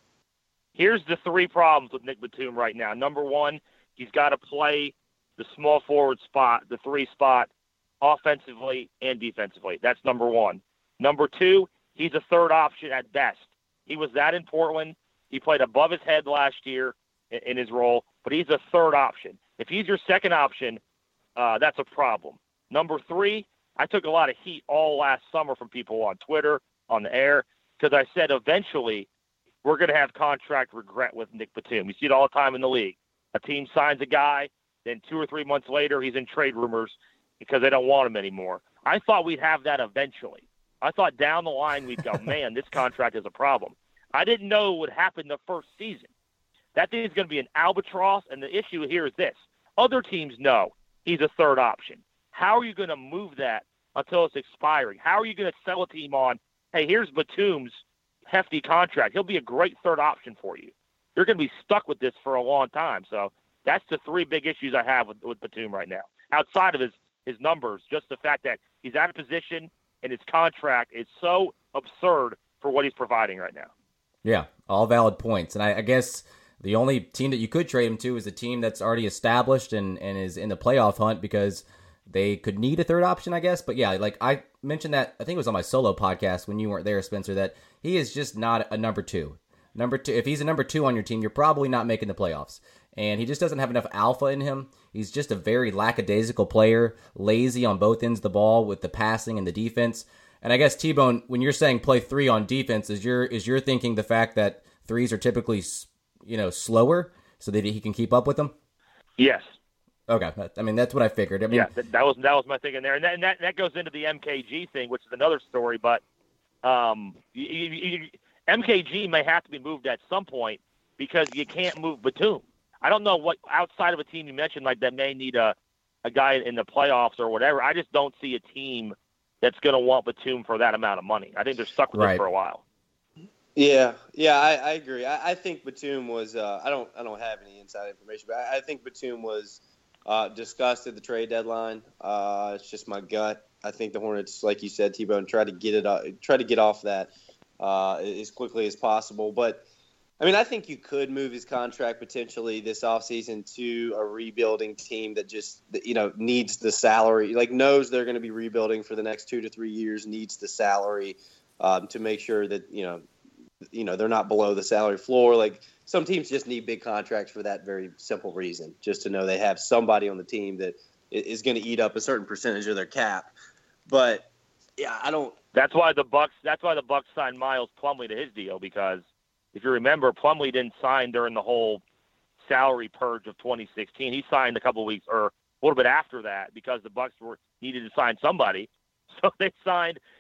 Here's the three problems with Nick Batum right now. Number one, he's got to play the small forward spot, the three spot, offensively and defensively. That's number one. Number two, he's a third option at best. He was that in Portland. He played above his head last year in, in his role, but he's a third option. If he's your second option, uh, that's a problem. Number three, I took a lot of heat all last summer from people on Twitter, on the air, because I said eventually we're going to have contract regret with Nick Batum. You see it all the time in the league. A team signs a guy, then two or three months later he's in trade rumors because they don't want him anymore. I thought we'd have that eventually. I thought down the line we'd go, man, this contract is a problem. I didn't know it would happen the first season. That thing is going to be an albatross, and the issue here is this. Other teams know he's a third option. How are you going to move that until it's expiring? How are you going to sell a team on, hey, here's Batum's hefty contract. He'll be a great third option for you. You're going to be stuck with this for a long time. So that's the three big issues I have with, with Batum right now. Outside of his, his numbers, just the fact that he's out of position and his contract is so absurd for what he's providing right now. Yeah, all valid points. And I, I guess the only team that you could trade him to is a team that's already established and, and is in the playoff hunt because they could need a third option, I guess. But yeah, like I mentioned that, I think it was on my solo podcast when you weren't there, Spencer, that he is just not a number two. Number two, if he's a number two on your team, you're probably not making the playoffs. And he just doesn't have enough alpha in him. He's just a very lackadaisical player, lazy on both ends of the ball with the passing and the defense. And I guess, T-Bone, when you're saying play three on defense, is you're, is you're thinking the fact that threes are typically, you know, slower so that he can keep up with them? Yes. Okay. I mean, that's what I figured. I mean, yeah, that, that was that was my thinking there. And that, and that, that goes into the M K G thing, which is another story. But um, you, you, you, M K G may have to be moved at some point because you can't move Batum. I don't know what outside of a team you mentioned like that may need a, a guy in the playoffs or whatever. I just don't see a team that's going to want Batum for that amount of money. I think they're stuck with right. it for a while. Yeah, yeah, I, I agree. I, I think Batum was. Uh, I don't. I don't have any inside information, but I, I think Batum was uh, discussed at the trade deadline. Uh, it's just my gut. I think the Hornets, like you said, T-Bone, try to get it. Uh, try to get off that uh, as quickly as possible. But I mean, I think you could move his contract potentially this offseason to a rebuilding team that just, you know, needs the salary, like knows they're going to be rebuilding for the next two to three years, needs the salary um, to make sure that, you know, you know, they're not below the salary floor. Like some teams just need big contracts for that very simple reason, just to know they have somebody on the team that is going to eat up a certain percentage of their cap. But yeah, I don't. That's why the Bucks. That's why the Bucks signed Miles Plumlee to his deal, because if you remember, Plumlee didn't sign during the whole salary purge of twenty sixteen. He signed a couple of weeks or a little bit after that because the Bucks were needed to sign somebody. So they signed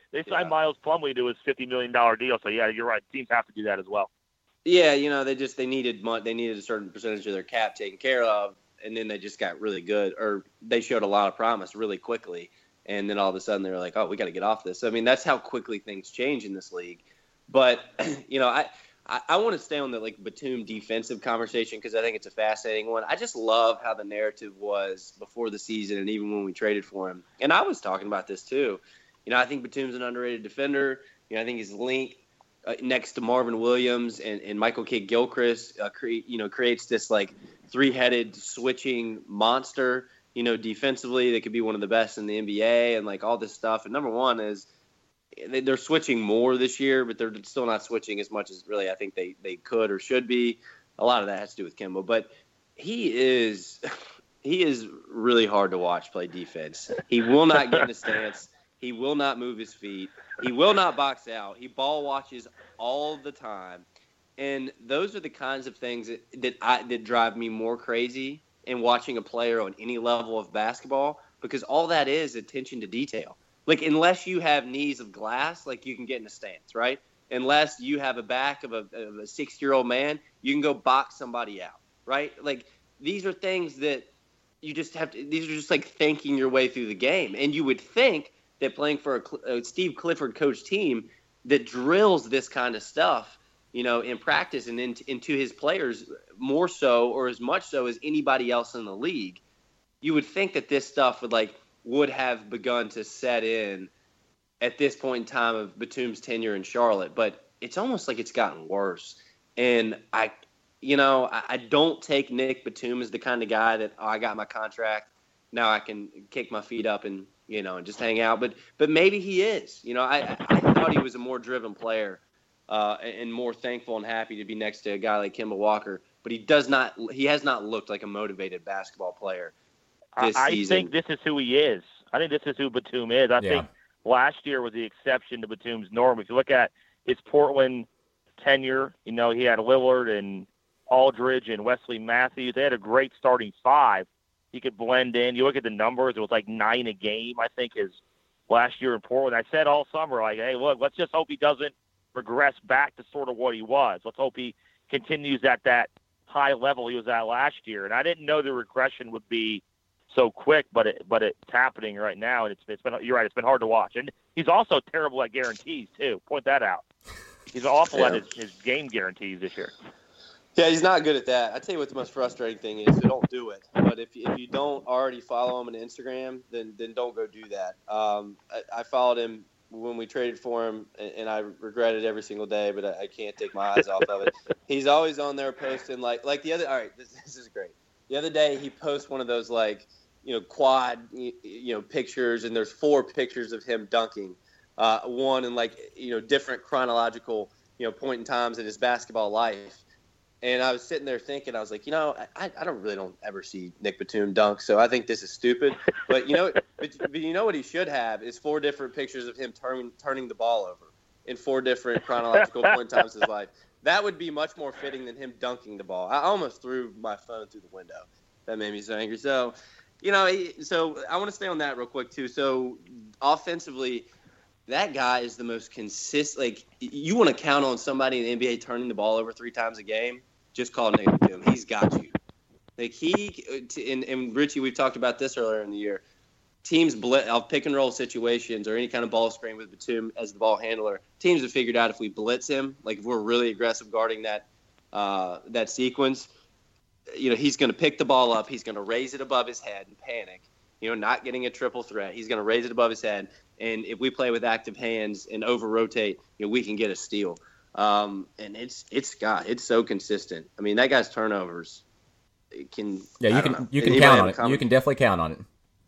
they signed Yeah. Miles Plumlee to his fifty million dollars deal. So, yeah, you're right. Teams have to do that as well. Yeah, you know, they just they needed mon- they needed a certain percentage of their cap taken care of, and then they just got really good, or they showed a lot of promise really quickly, and then all of a sudden they were like, oh, we got to get off this. So, I mean, that's how quickly things change in this league. But you know, I I, I want to stay on the like Batum defensive conversation because I think it's a fascinating one. I just love how the narrative was before the season, and even when we traded for him. And I was talking about this too. You know, I think Batum's an underrated defender. You know, I think his link Uh, next to Marvin Williams and, and Michael Kidd-Gilchrist, uh, cre- you know, creates this like three-headed switching monster, you know, defensively that could be one of the best in the N B A and like all this stuff. And number one is they, they're switching more this year, but they're still not switching as much as really I think they, they could or should be. A lot of that has to do with Kemba, but he is he is really hard to watch play defense. He will not get in a stance. He will not move his feet. He will not box out. He ball watches all the time. And those are the kinds of things that, that, I, that drive me more crazy in watching a player on any level of basketball, because all that is attention to detail. Like, unless you have knees of glass, like you can get in a stance, right? Unless you have a back of a, of a sixty-year-old man, you can go box somebody out, right? Like, these are things that you just have to – these are just like thinking your way through the game. And you would think – that playing for a, a Steve Clifford coach team that drills this kind of stuff, you know, in practice and in, into his players more so or as much so as anybody else in the league, you would think that this stuff would like would have begun to set in at this point in time of Batum's tenure in Charlotte. But it's almost like it's gotten worse. And I, you know, I, I don't take Nick Batum as the kind of guy that, oh, I got my contract, now I can kick my feet up and, you know, and just hang out. But but maybe he is. You know, I, I thought he was a more driven player uh, and more thankful and happy to be next to a guy like Kemba Walker. But he does not. He has not looked like a motivated basketball player this I, I season. think this is who he is. I think this is who Batum is. I Yeah. think last year was the exception to Batum's norm. If you look at his Portland tenure, you know, he had Lillard and Aldridge and Wesley Matthews. They had a great starting five. He could blend in. You look at the numbers, it was like nine a game, I think, his last year in Portland. I said all summer, like, hey, look, let's just hope he doesn't regress back to sort of what he was. Let's hope he continues at that high level he was at last year. And I didn't know the regression would be so quick, but it, but it's happening right now, and it's, it's been, you're right, it's been hard to watch. And he's also terrible at guarantees, too. Point that out. He's awful Yeah. at his, his game guarantees this year. Yeah, he's not good at that. I tell you what the most frustrating thing is, so don't do it. But if if you don't already follow him on Instagram, then then don't go do that. Um, I, I followed him when we traded for him, and, and I regret it every single day, but I, I can't take my eyes off of it. He's always on there posting like like the other. All right, this, this is great. The other day he posts one of those like you know quad you, you know pictures, and there's four pictures of him dunking, uh, one in like you know different chronological you know point in times in his basketball life. And I was sitting there thinking, I was like, you know, I, I don't really don't ever see Nick Batum dunk, so I think this is stupid. But you know, but, but you know what he should have is four different pictures of him turning turning the ball over in four different chronological point times in his life. That would be much more fitting than him dunking the ball. I almost threw my phone through the window. That made me so angry. So, you know, so I want to stay on that real quick too. So, offensively, that guy is the most consistent. Like, you want to count on somebody in the N B A turning the ball over three times a game. Just call Nick Batum. He's got you. Like he and, and Richie, we've talked about this earlier in the year. Teams blitz, of pick and roll situations or any kind of ball screen with Batum as the ball handler. Teams have figured out if we blitz him, like if we're really aggressive guarding that uh, that sequence, you know, he's going to pick the ball up. He's going to raise it above his head and panic. You know, not getting a triple threat. He's going to raise it above his head, and if we play with active hands and over rotate, you know, we can get a steal. Um, and it's it's God, it's so consistent. I mean, that guy's turnovers it can Yeah, you I can don't know. you can Anybody count have on a it. comment? You can definitely count on it.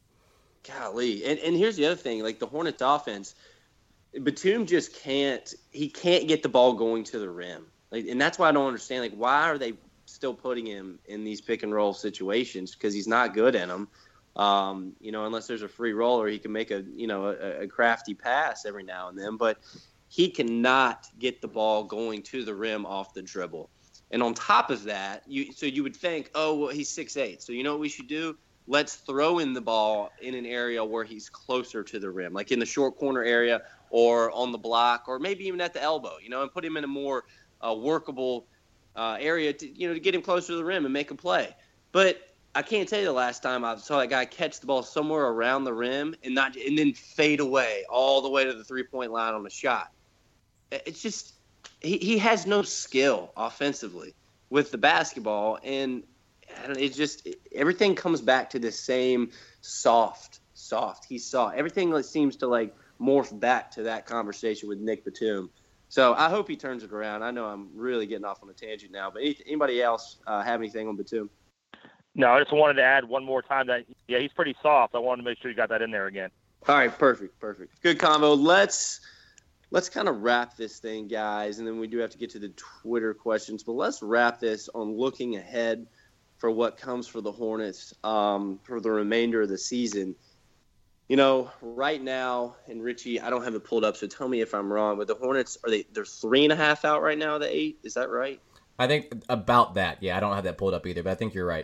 Golly, and and here's the other thing: like the Hornets' offense, Batum just can't he can't get the ball going to the rim. Like, and that's why I don't understand. Like, why are they still putting him in these pick and roll situations? Because he's not good in them. Um, you know, unless there's a free roll or he can make a you know a, a crafty pass every now and then, but he cannot get the ball going to the rim off the dribble. And on top of that, you so you would think, oh, well, he's six eight. So you know what we should do? let's throw in the ball in an area where he's closer to the rim, like in the short corner area or on the block or maybe even at the elbow, you know, and put him in a more uh, workable uh, area to, you know, to get him closer to the rim and make a play. But I can't tell you the last time I saw that guy catch the ball somewhere around the rim and not and then fade away all the way to the three-point line on a shot. It's just he, he has no skill offensively with the basketball, and it's just everything comes back to the same soft, soft. He's soft. Everything seems to like morph back to that conversation with Nick Batum. So I hope he turns it around. I know I'm really getting off on a tangent now, but anybody else uh, have anything on Batum? No, I just wanted to add one more time that, yeah, he's pretty soft. I wanted to make sure you got that in there again. All right, perfect, perfect. Good combo. Let's let's kind of wrap this thing, guys, and then we do have to get to the Twitter questions, but let's wrap this on looking ahead for what comes for the Hornets um, for the remainder of the season. You know, right now, and Richie, I don't have it pulled up, so tell me if I'm wrong, but the Hornets, are they, they're three and a half out right now, the eight? Is that right? I think about that. Yeah, I don't have that pulled up either, but I think you're right.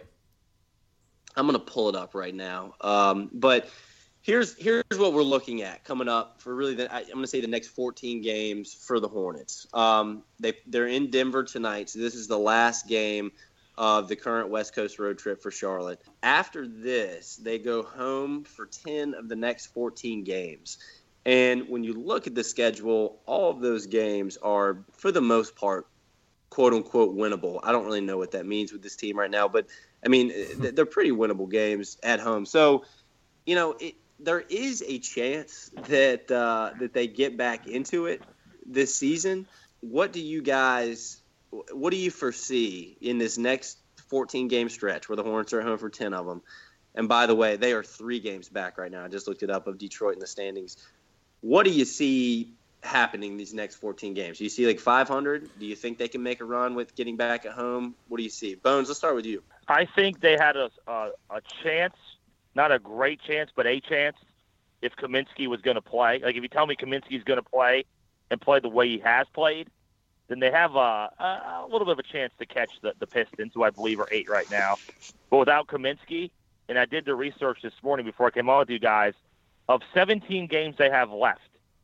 I'm going to pull it up right now. Um, but here's here's what we're looking at coming up for really, the, I'm going to say the next fourteen games for the Hornets. Um, they, they're in Denver tonight, so this is the last game of the current West Coast road trip for Charlotte. After this, they go home for ten of the next fourteen games. And when you look at the schedule, all of those games are, for the most part, quote-unquote winnable. I don't really know what that means with this team right now, but I mean, they're pretty winnable games at home. So, you know, it, there is a chance that uh, that they get back into it this season. What do you guys, what do you foresee in this next fourteen-game stretch where the Hornets are home for ten of them? And by the way, they are three games back right now. I just looked it up of Detroit in the standings. What do you see happening these next fourteen games? Do you see like five hundred? Do you think they can make a run with getting back at home? What do you see? Bones, let's start with you. I think they had a, a, a chance, not a great chance, but a chance if Kaminsky was going to play. Like if you tell me Kaminsky is going to play and play the way he has played, then they have a, a, a little bit of a chance to catch the, the Pistons, who I believe are eight right now. But without Kaminsky, and I did the research this morning before I came on with you guys, of seventeen games they have left,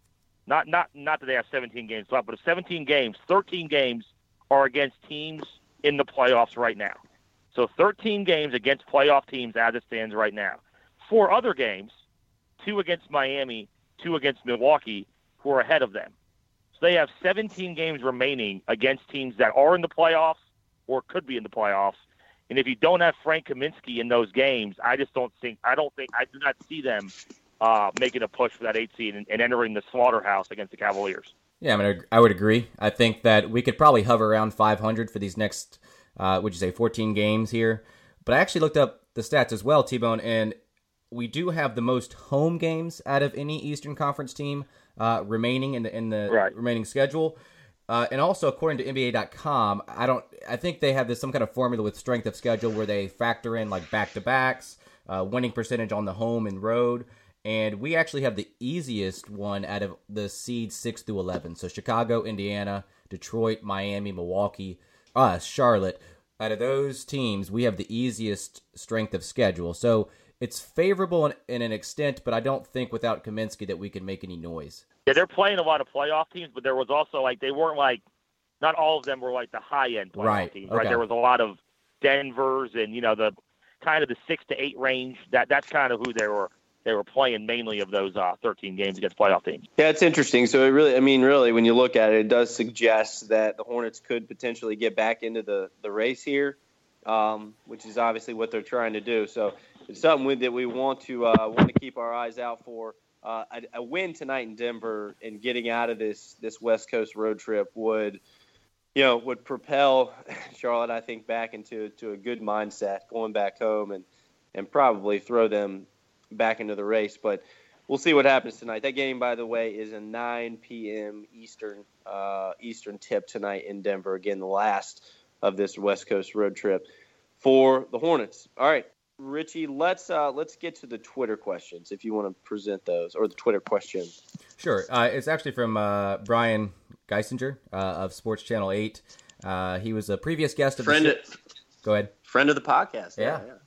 Not not not that they have seventeen games left, but of seventeen games, thirteen games are against teams in the playoffs right now. So thirteen games against playoff teams as it stands right now. Four other games, two against Miami, two against Milwaukee, who are ahead of them. So they have seventeen games remaining against teams that are in the playoffs or could be in the playoffs. And if you don't have Frank Kaminsky in those games, I just don't think I don't think I do not see them Uh, making a push for that eight seed and, and entering the slaughterhouse against the Cavaliers. Yeah, I mean, I would agree. I think that we could probably hover around five hundred for these next, uh, would you say, fourteen games here. But I actually looked up the stats as well, T-Bone, and we do have the most home games out of any Eastern Conference team uh, remaining in the in the right. remaining schedule. Uh, and also, according to N B A dot com, I don't. I think they have this some kind of formula with strength of schedule where they factor in like back-to-backs, uh, winning percentage on the home and road. And we actually have the easiest one out of the seeds six through eleven. So Chicago, Indiana, Detroit, Miami, Milwaukee, us, Charlotte. Out of those teams, we have the easiest strength of schedule. So it's favorable in, in an extent, but I don't think without Kaminsky that we can make any noise. Yeah, they're playing a lot of playoff teams, but there was also like they weren't like not all of them were like the high-end playoff right. teams. Okay. Right, there was a lot of Denvers and you know the kind of the six to eight range. That that's kind of who they were. They were playing mainly of those uh, thirteen games against playoff teams. Yeah, it's interesting. So it really, I mean, really, when you look at it, it does suggest that the Hornets could potentially get back into the, the race here, um, which is obviously what they're trying to do. So it's something that we want to uh, want to keep our eyes out for. Uh, a, a win tonight in Denver and getting out of this this West Coast road trip would, you know, would propel Charlotte, I think, back into to a good mindset going back home and and probably throw them back into the race, but we'll see what happens tonight. That game, by the way, is a nine p.m. Eastern uh, Eastern tip tonight in Denver. Again, the last of this West Coast road trip for the Hornets. All right, Richie, let's uh, let's get to the Twitter questions if you want to present those, or the Twitter question. Sure. Uh, it's actually from uh, Brian Geisinger uh, of Sports Channel eight. Uh, he was a previous guest of friend the show. Of, Go ahead. Friend of the podcast. Yeah. yeah.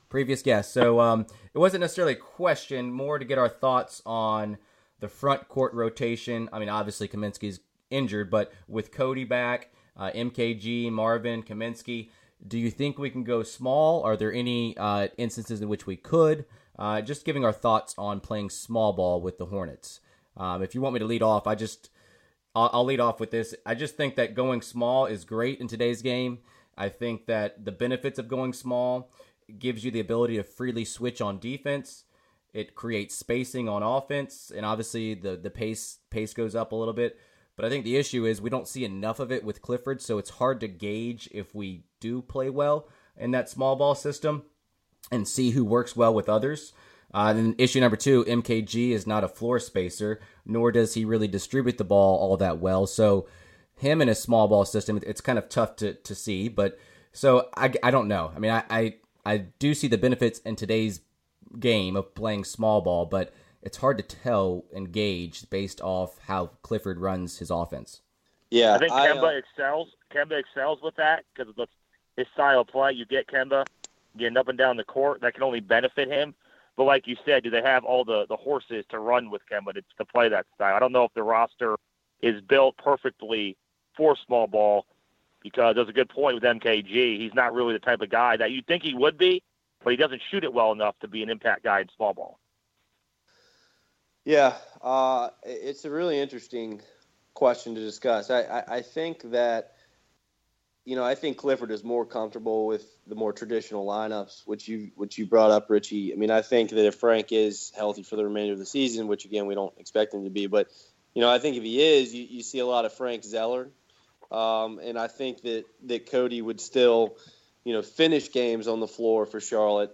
previous guest. So um, it wasn't necessarily a question, more to get our thoughts on the front court rotation. I mean, obviously Kaminsky's injured, but with Cody back, uh, M K G, Marvin, Kaminsky, do you think we can go small? Are there any uh, instances in which we could? Uh, just giving our thoughts on playing small ball with the Hornets. Um, if you want me to lead off, I just I'll, I'll lead off with this. I just think that going small is great in today's game. I think that the benefits of going small gives you the ability to freely switch on defense. It creates spacing on offense, and obviously the the pace pace goes up a little bit. But I think the issue is we don't see enough of it with Clifford, so it's hard to gauge if we do play well in that small ball system and see who works well with others. Uh, and then issue number two, M K G is not a floor spacer, nor does he really distribute the ball all that well. So him in a small ball system, it's kind of tough to, to see. But so I, I don't know. I mean, I, I I do see the benefits in today's game of playing small ball, but it's hard to tell and gauge based off how Clifford runs his offense. Yeah, I think I, Kemba uh, excels. Kemba excels with that because of his style of play. You get Kemba getting up and down the court, that can only benefit him. But like you said, do they have all the, the horses to run with Kemba to, to play that style? I don't know if the roster is built perfectly for small ball because there's a good point with M K G. He's not really the type of guy that you'd think he would be, but he doesn't shoot it well enough to be an impact guy in small ball. Yeah, uh, it's a really interesting question to discuss. I, I, I think that, you know, I think Clifford is more comfortable with the more traditional lineups, which you which you brought up, Richie. I mean, I think that if Frank is healthy for the remainder of the season, which, again, we don't expect him to be, but, you know, I think if he is, you, you see a lot of Frank Zeller. Um, and I think that, that Cody would still, you know, finish games on the floor for Charlotte,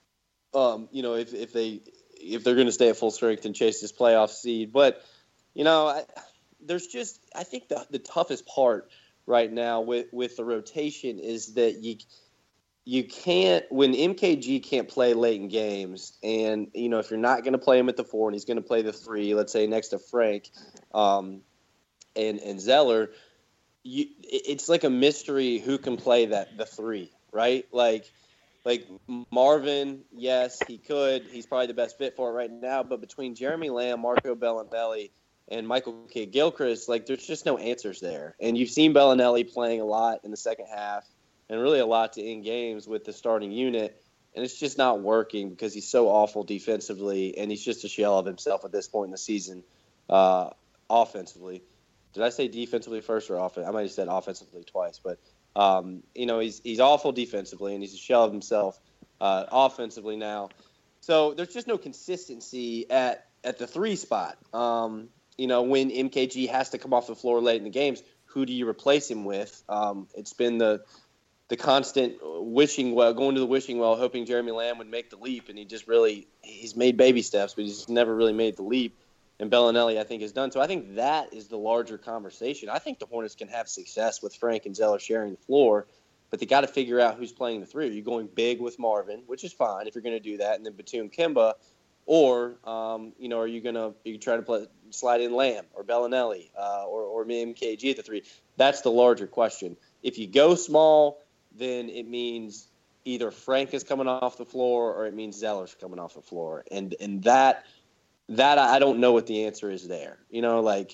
um, you know, if, if they – if they're going to stay at full strength and chase this playoff seed. But, you know, I, there's just – I think the the toughest part right now with, with the rotation is that you you can't – when M K G can't play late in games and, you know, if you're not going to play him at the four and he's going to play the three, let's say next to Frank um, and, and Zeller, you, it's like a mystery who can play that the three, right? Like – Like Marvin, yes, he could. He's probably the best fit for it right now. But between Jeremy Lamb, Marco Bellinelli, and Michael Kidd-Gilchrist, like there's just no answers there. And you've seen Bellinelli playing a lot in the second half and really a lot to end games with the starting unit. And it's just not working because he's so awful defensively, and he's just a shell of himself at this point in the season uh, offensively. Did I say defensively first or offense? I might have said offensively twice, but – Um, you know, he's he's awful defensively, and he's a shell of himself uh, offensively now. So there's just no consistency at, at the three spot. Um, you know, when M K G has to come off the floor late in the games, who do you replace him with? Um, it's been the the constant wishing well, going to the wishing well, hoping Jeremy Lamb would make the leap, and he just really he's made baby steps, but he's never really made the leap. And Bellinelli, I think, is done. So I think that is the larger conversation. I think the Hornets can have success with Frank and Zeller sharing the floor, but they got to figure out who's playing the three. Are you going big with Marvin, which is fine if you're going to do that, and then Batum Kemba, or um, you know, are you going to you try to play, slide in Lamb or Bellinelli uh, or or M K G at the three? That's the larger question. If you go small, then it means either Frank is coming off the floor or it means Zeller's coming off the floor, and and that. That I don't know what the answer is there. You know, like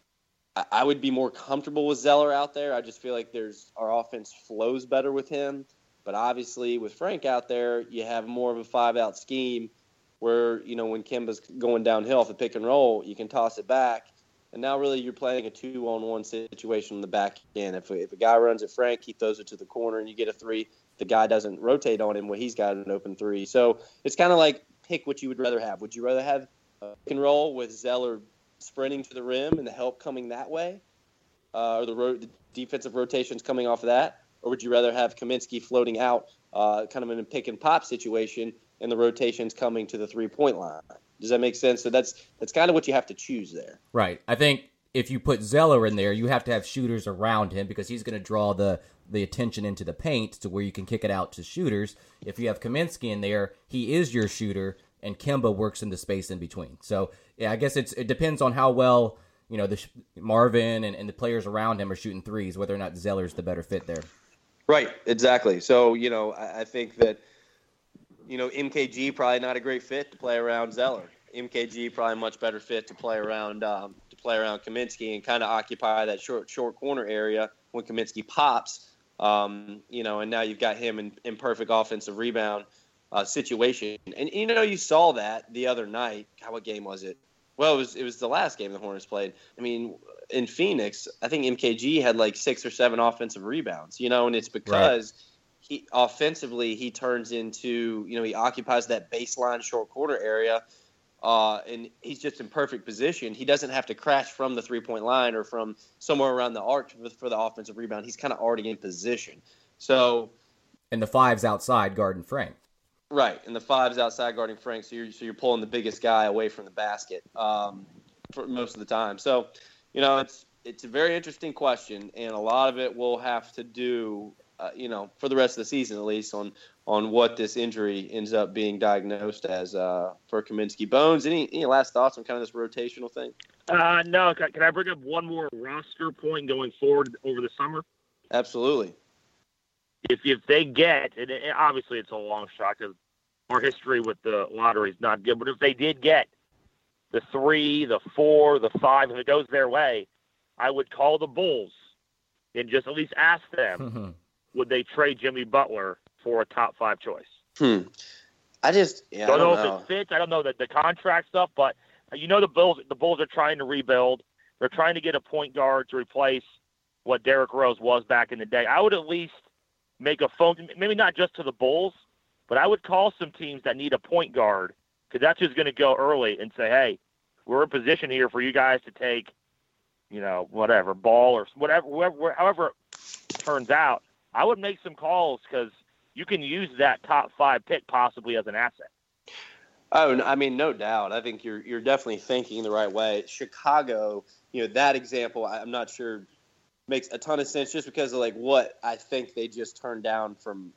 I would be more comfortable with Zeller out there. I just feel like there's our offense flows better with him. But obviously with Frank out there, you have more of a five-out scheme where, you know, when Kemba's going downhill off the pick and roll, you can toss it back. And now really you're playing a two-on-one situation on the back end. If, if a guy runs at Frank, he throws it to the corner and you get a three. The guy doesn't rotate on him when he's got an open three. So it's kind of like pick what you would rather have. Would you rather have Uh, pick and roll with Zeller sprinting to the rim and the help coming that way, uh, or the, ro- the defensive rotations coming off of that? Or would you rather have Kaminsky floating out uh, kind of in a pick and pop situation and the rotations coming to the three-point line? Does that make sense? So that's that's kind of what you have to choose there. Right. I think if you put Zeller in there, you have to have shooters around him because he's going to draw the, the attention into the paint to where you can kick it out to shooters. If you have Kaminsky in there, he is your shooter, and Kemba works in the space in between. So, yeah, I guess it's it depends on how well, you know, the Marvin and, and the players around him are shooting threes, whether or not Zeller's the better fit there. Right, exactly. So, you know, I, I think that you know, M K G probably not a great fit to play around Zeller. M K G probably a much better fit to play around um, to play around Kaminsky and kind of occupy that short short corner area when Kaminsky pops. Um, you know, and now you've got him in, in perfect offensive rebound uh, situation. And you know, you saw that the other night. God, what game was it? Well, it was it was the last game the Hornets played. I mean, in Phoenix, I think M K G had like six or seven offensive rebounds. You know, and it's because right. he offensively he turns into, you know, he occupies that baseline short corner area. Uh, and he's just in perfect position. He doesn't have to crash from the three-point line or from somewhere around the arc for the offensive rebound. He's kind of already in position. So, and the five's outside guarding Frank. Right, and the five's outside guarding Frank, so you're so you're pulling the biggest guy away from the basket um, for most of the time. So, you know, it's it's a very interesting question, and a lot of it will have to do, uh, you know, for the rest of the season at least, on on what this injury ends up being diagnosed as uh, for Kaminsky. Bones, any any last thoughts on kind of this rotational thing? Uh, no. Can, can I bring up one more roster point going forward over the summer? Absolutely. If if they get, and it, obviously it's a long shot because our history with the lottery is not good, but if they did get the three, the four, the five, if it goes their way, I would call the Bulls and just at least ask them, would they trade Jimmy Butler for a top five choice? Hmm. I just yeah, don't, I don't know, know if it fits. I don't know the, the contract stuff, but you know the Bulls. The Bulls are trying to rebuild. They're trying to get a point guard to replace what Derrick Rose was back in the day. I would at least make a phone, maybe not just to the Bulls, but I would call some teams that need a point guard, because that's who's going to go early and say, hey, we're in position here for you guys to take, you know, whatever, Ball or whatever, whoever, however it turns out. I would make some calls because you can use that top five pick possibly as an asset. Oh, I mean, no doubt. I think you're you're definitely thinking the right way. Chicago, you know, that example, I'm not sure makes a ton of sense just because of like what I think they just turned down from,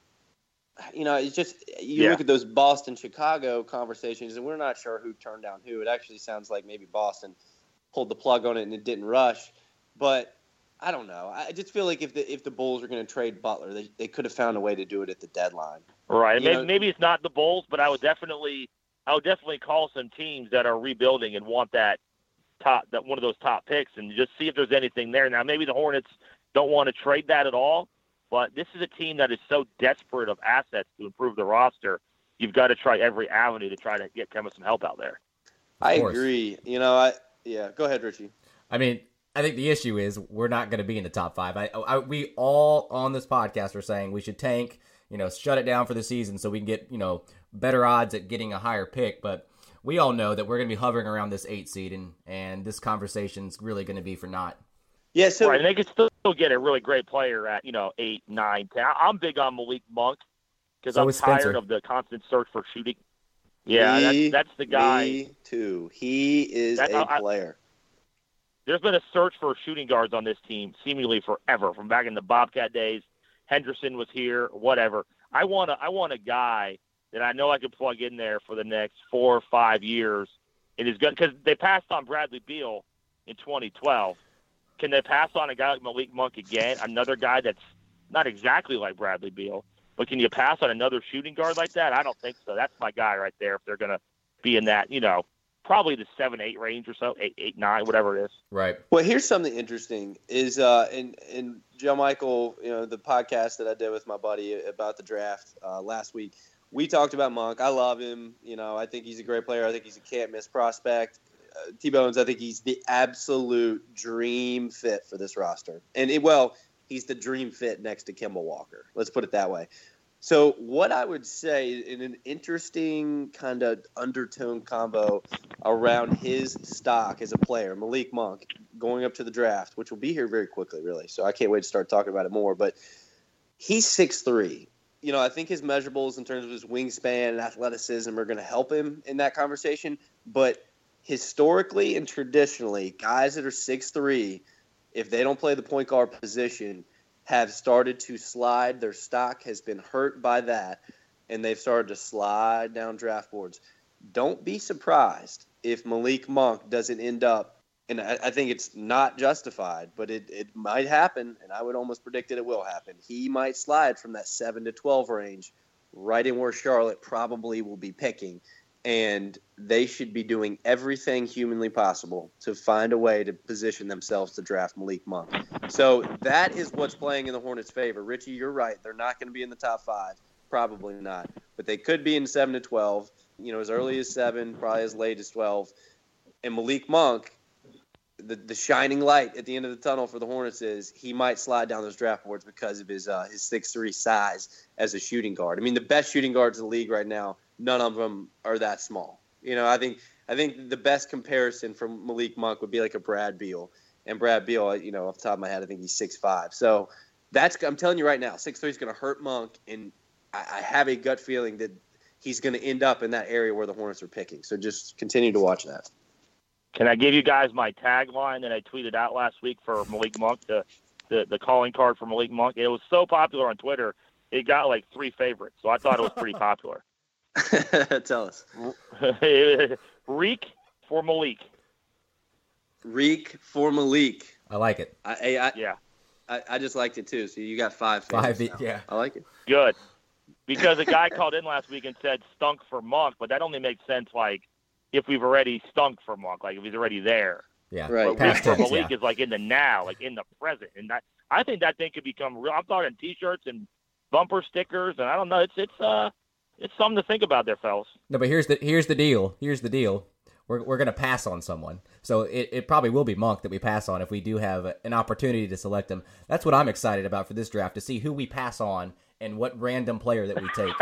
you know, it's just, you yeah. look at those Boston Chicago conversations and we're not sure who turned down who. It actually sounds like maybe Boston pulled the plug on it and it didn't rush. But I don't know. I just feel like if the if the Bulls are going to trade Butler, they they could have found a way to do it at the deadline. Right. Maybe, maybe it's not the Bulls, but I would definitely I would definitely call some teams that are rebuilding and want that top that one of those top picks and just see if there's anything there. Now maybe the Hornets don't want to trade that at all, but this is a team that is so desperate of assets to improve the roster. You've got to try every avenue to try to get Kemba some help out there. I agree. You know, I yeah. Go ahead, Richie. I mean, I think the issue is we're not going to be in the top five. I, I we all on this podcast are saying we should tank, you know, shut it down for the season so we can get, you know, better odds at getting a higher pick. But we all know that we're going to be hovering around this eight seed, and, and this conversation's really going to be for naught. Yeah, so right, and they could still get a really great player at, you know, eight, nine, ten. I'm big on Malik Monk because so I'm tired Spencer. of the constant search for shooting. Yeah, me, that's, that's the guy. Me too. He is that, a I, player. There's been a search for shooting guards on this team seemingly forever, from back in the Bobcat days. Henderson was here, whatever. I want a, I want a guy that I know I can plug in there for the next four or five years. It is good because they passed on Bradley Beal in twenty twelve. Can they pass on a guy like Malik Monk again? Another guy that's not exactly like Bradley Beal, but can you pass on another shooting guard like that? I don't think so. That's my guy right there. If they're going to be in that, you know, probably the seven, eight range or so, eight, eight, nine, whatever it is. Right. Well, here's something interesting is, uh, in, in Joe Michael, you know, the podcast that I did with my buddy about the draft uh, last week, we talked about Monk. I love him. You know, I think he's a great player. I think he's a can't miss prospect. Uh, T-Bones, I think he's the absolute dream fit for this roster. And, it, well, he's the dream fit next to Kemba Walker. Let's put it that way. So what I would say in an interesting kind of undertone combo around his stock as a player, Malik Monk, going up to the draft, which will be here very quickly, really. So I can't wait to start talking about it more. But he's six three. You know, I think his measurables in terms of his wingspan and athleticism are going to help him in that conversation. But historically and traditionally, guys that are six three, if they don't play the point guard position, have started to slide. Their stock has been hurt by that, and they've started to slide down draft boards. Don't be surprised if Malik Monk doesn't end up, and I, I think it's not justified, but it, it might happen, and I would almost predict that it will happen. He might slide from that seven to twelve range right in where Charlotte probably will be picking. And they should be doing everything humanly possible to find a way to position themselves to draft Malik Monk. So that is what's playing in the Hornets' favor. Richie, you're right. They're not going to be in the top five. Probably not. But they could be in seven to twelve, you know, as early as seven, probably as late as twelve. And Malik Monk, the, the shining light at the end of the tunnel for the Hornets is he might slide down those draft boards because of his uh, his six three size as a shooting guard. I mean, the best shooting guards in the league right now, none of them are that small. You know, I think I think the best comparison from Malik Monk would be like a Brad Beal. And Brad Beal, you know, off the top of my head, I think he's six five. So that's I'm telling you right now, six three is going to hurt Monk, and I, I have a gut feeling that he's going to end up in that area where the Hornets are picking. So just continue to watch that. Can I give you guys my tagline that I tweeted out last week for Malik Monk, the, the, the calling card for Malik Monk? It was so popular on Twitter, it got like three favorites. So I thought it was pretty popular. Tell us. Reek for Malik. Reek for Malik. I like it. I, I, yeah. I, I just liked it too. So you got five Five, favorites now. yeah. I like it. Good. Because a guy called in last week and said stunk for Monk, but that only makes sense like if we've already stunk for Monk, like if he's already there. Yeah, right. But Past Reek for tense, Malik yeah. is like in the now, like in the present. And that, I think that thing could become real. I'm talking T-shirts and bumper stickers, and I don't know. It's it's uh it's something to think about there, fellas. No, but here's the here's the deal. Here's the deal. We're we're gonna pass on someone, so it, it probably will be Monk that we pass on if we do have an opportunity to select him. That's what I'm excited about for this draft, to see who we pass on and what random player that we take.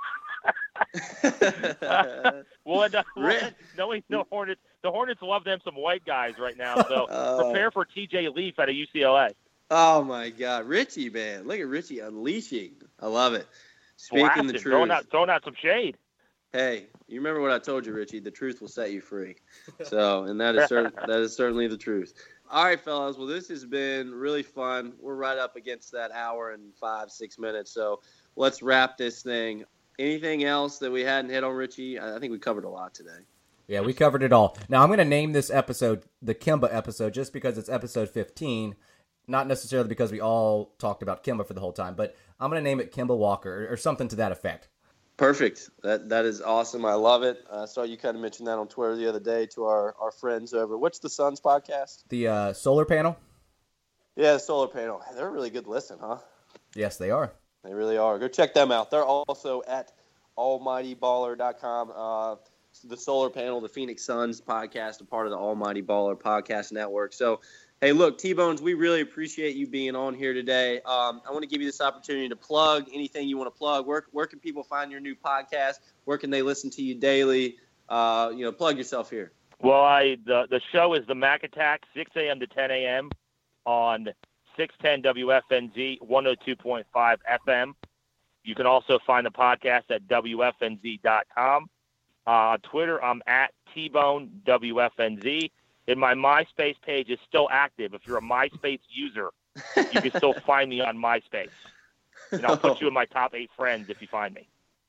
Well, and, uh, well, knowing the Hornets, the Hornets love them some white guys right now. So Oh. prepare for T J Leaf out of U C L A. Oh my God, Richie, man! Look at Richie unleashing. I love it. Speaking Blasting, the truth. throwing out, throwing out some shade. Hey, you remember what I told you, Richie? The truth will set you free. So, and that is cer- that is certainly the truth. All right, fellas. Well, this has been really fun. We're right up against that hour and five, six minutes. So let's wrap this thing. Anything else that we hadn't hit on, Richie? I think we covered a lot today. Yeah, we covered it all. Now, I'm going to name this episode the Kemba episode just because it's episode fifteen, not necessarily because we all talked about Kemba for the whole time, but I'm going to name it Kemba Walker or something to that effect. Perfect. That That is awesome. I love it. I saw you kind of mention that on Twitter the other day to our, our friends over. What's the Suns podcast? The uh, solar panel? Yeah, the Solar Panel. They're a really good listen, huh? Yes, they are. They really are. Go check them out. They're also at almighty baller dot com. Uh, the Solar Panel, the Phoenix Suns podcast, a part of the Almighty Baller podcast network. So, hey, look, T-Bones, we really appreciate you being on here today. Um, I want to give you this opportunity to plug anything you want to plug. Where, where can people find your new podcast? Where can they listen to you daily? Uh, you know, plug yourself here. Well, I the the show is the Mac Attack, six a.m. to ten a.m. on six ten W F N Z, one oh two point five F M. You can also find the podcast at W F N Z dot com. Uh, on Twitter, I'm at T-Bone W F N Z. And my MySpace page is still active. If you're a MySpace user, you can still find me on MySpace. And I'll put you in my top eight friends if you find me.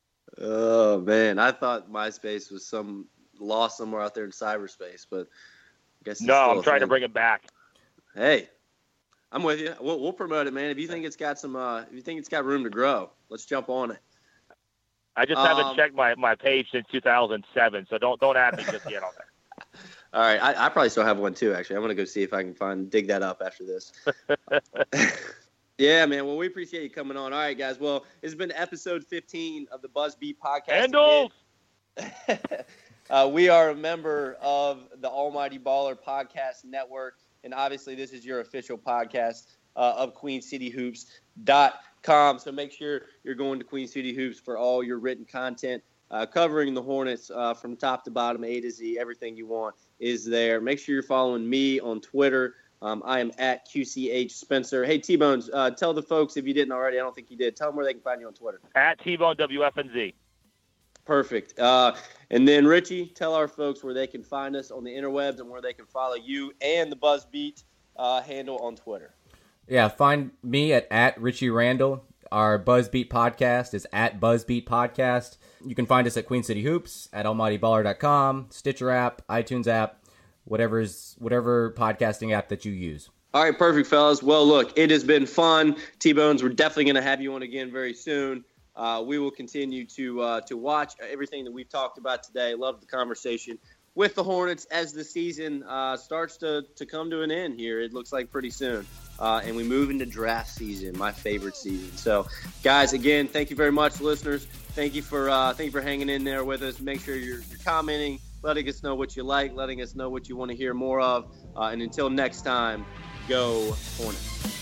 Oh, man. I thought MySpace was some lost somewhere out there in cyberspace, but I guess it's No, still I'm a trying to thing. bring it back. Hey, I'm with you. We'll, we'll promote it, man. If you think it's got some, uh, if you think it's got room to grow, let's jump on it. I just Um, haven't checked my, my page since two thousand seven, so don't don't add me just yet on there. All right, I, I probably still have one too. Actually, I'm gonna go see if I can find dig that up after this. Yeah, man. Well, we appreciate you coming on. All right, guys. Well, it's been episode fifteen of the BuzzBeat podcast. Handles! uh, we are a member of the Almighty Baller Podcast Network, and obviously, this is your official podcast uh, of Queen City Hoops dot com. So make sure you're going to Queen City Hoops for all your written content. Uh, covering the Hornets uh, from top to bottom, A to Z, everything you want is there. Make sure you're following me on Twitter. Um, I am at Q C H Spencer. Hey, T-Bones, uh, tell the folks, if you didn't already, I don't think you did, tell them where they can find you on Twitter. At T-Bone W F N Z. Perfect. Uh, and then, Richie, tell our folks where they can find us on the interwebs and where they can follow you and the BuzzBeat uh, handle on Twitter. Yeah, find me at, at Richie Randall. Our BuzzBeat podcast is at BuzzBeat Podcast. You can find us at Queen City Hoops, at almighty baller dot com, Stitcher app, iTunes app, whatever's whatever podcasting app that you use. All right, perfect, fellas. Well, look, it has been fun. T-Bones, we're definitely going to have you on again very soon. uh, we will continue to uh, to watch everything that we've talked about today. Love the conversation with the Hornets as the season uh, starts to, to come to an end here. It looks like pretty soon. Uh, and we move into draft season, my favorite season. So, guys, again, thank you very much, listeners. Thank you for uh, thank you for hanging in there with us. Make sure you're, you're commenting, letting us know what you like, letting us know what you want to hear more of. Uh, and until next time, go Hornets.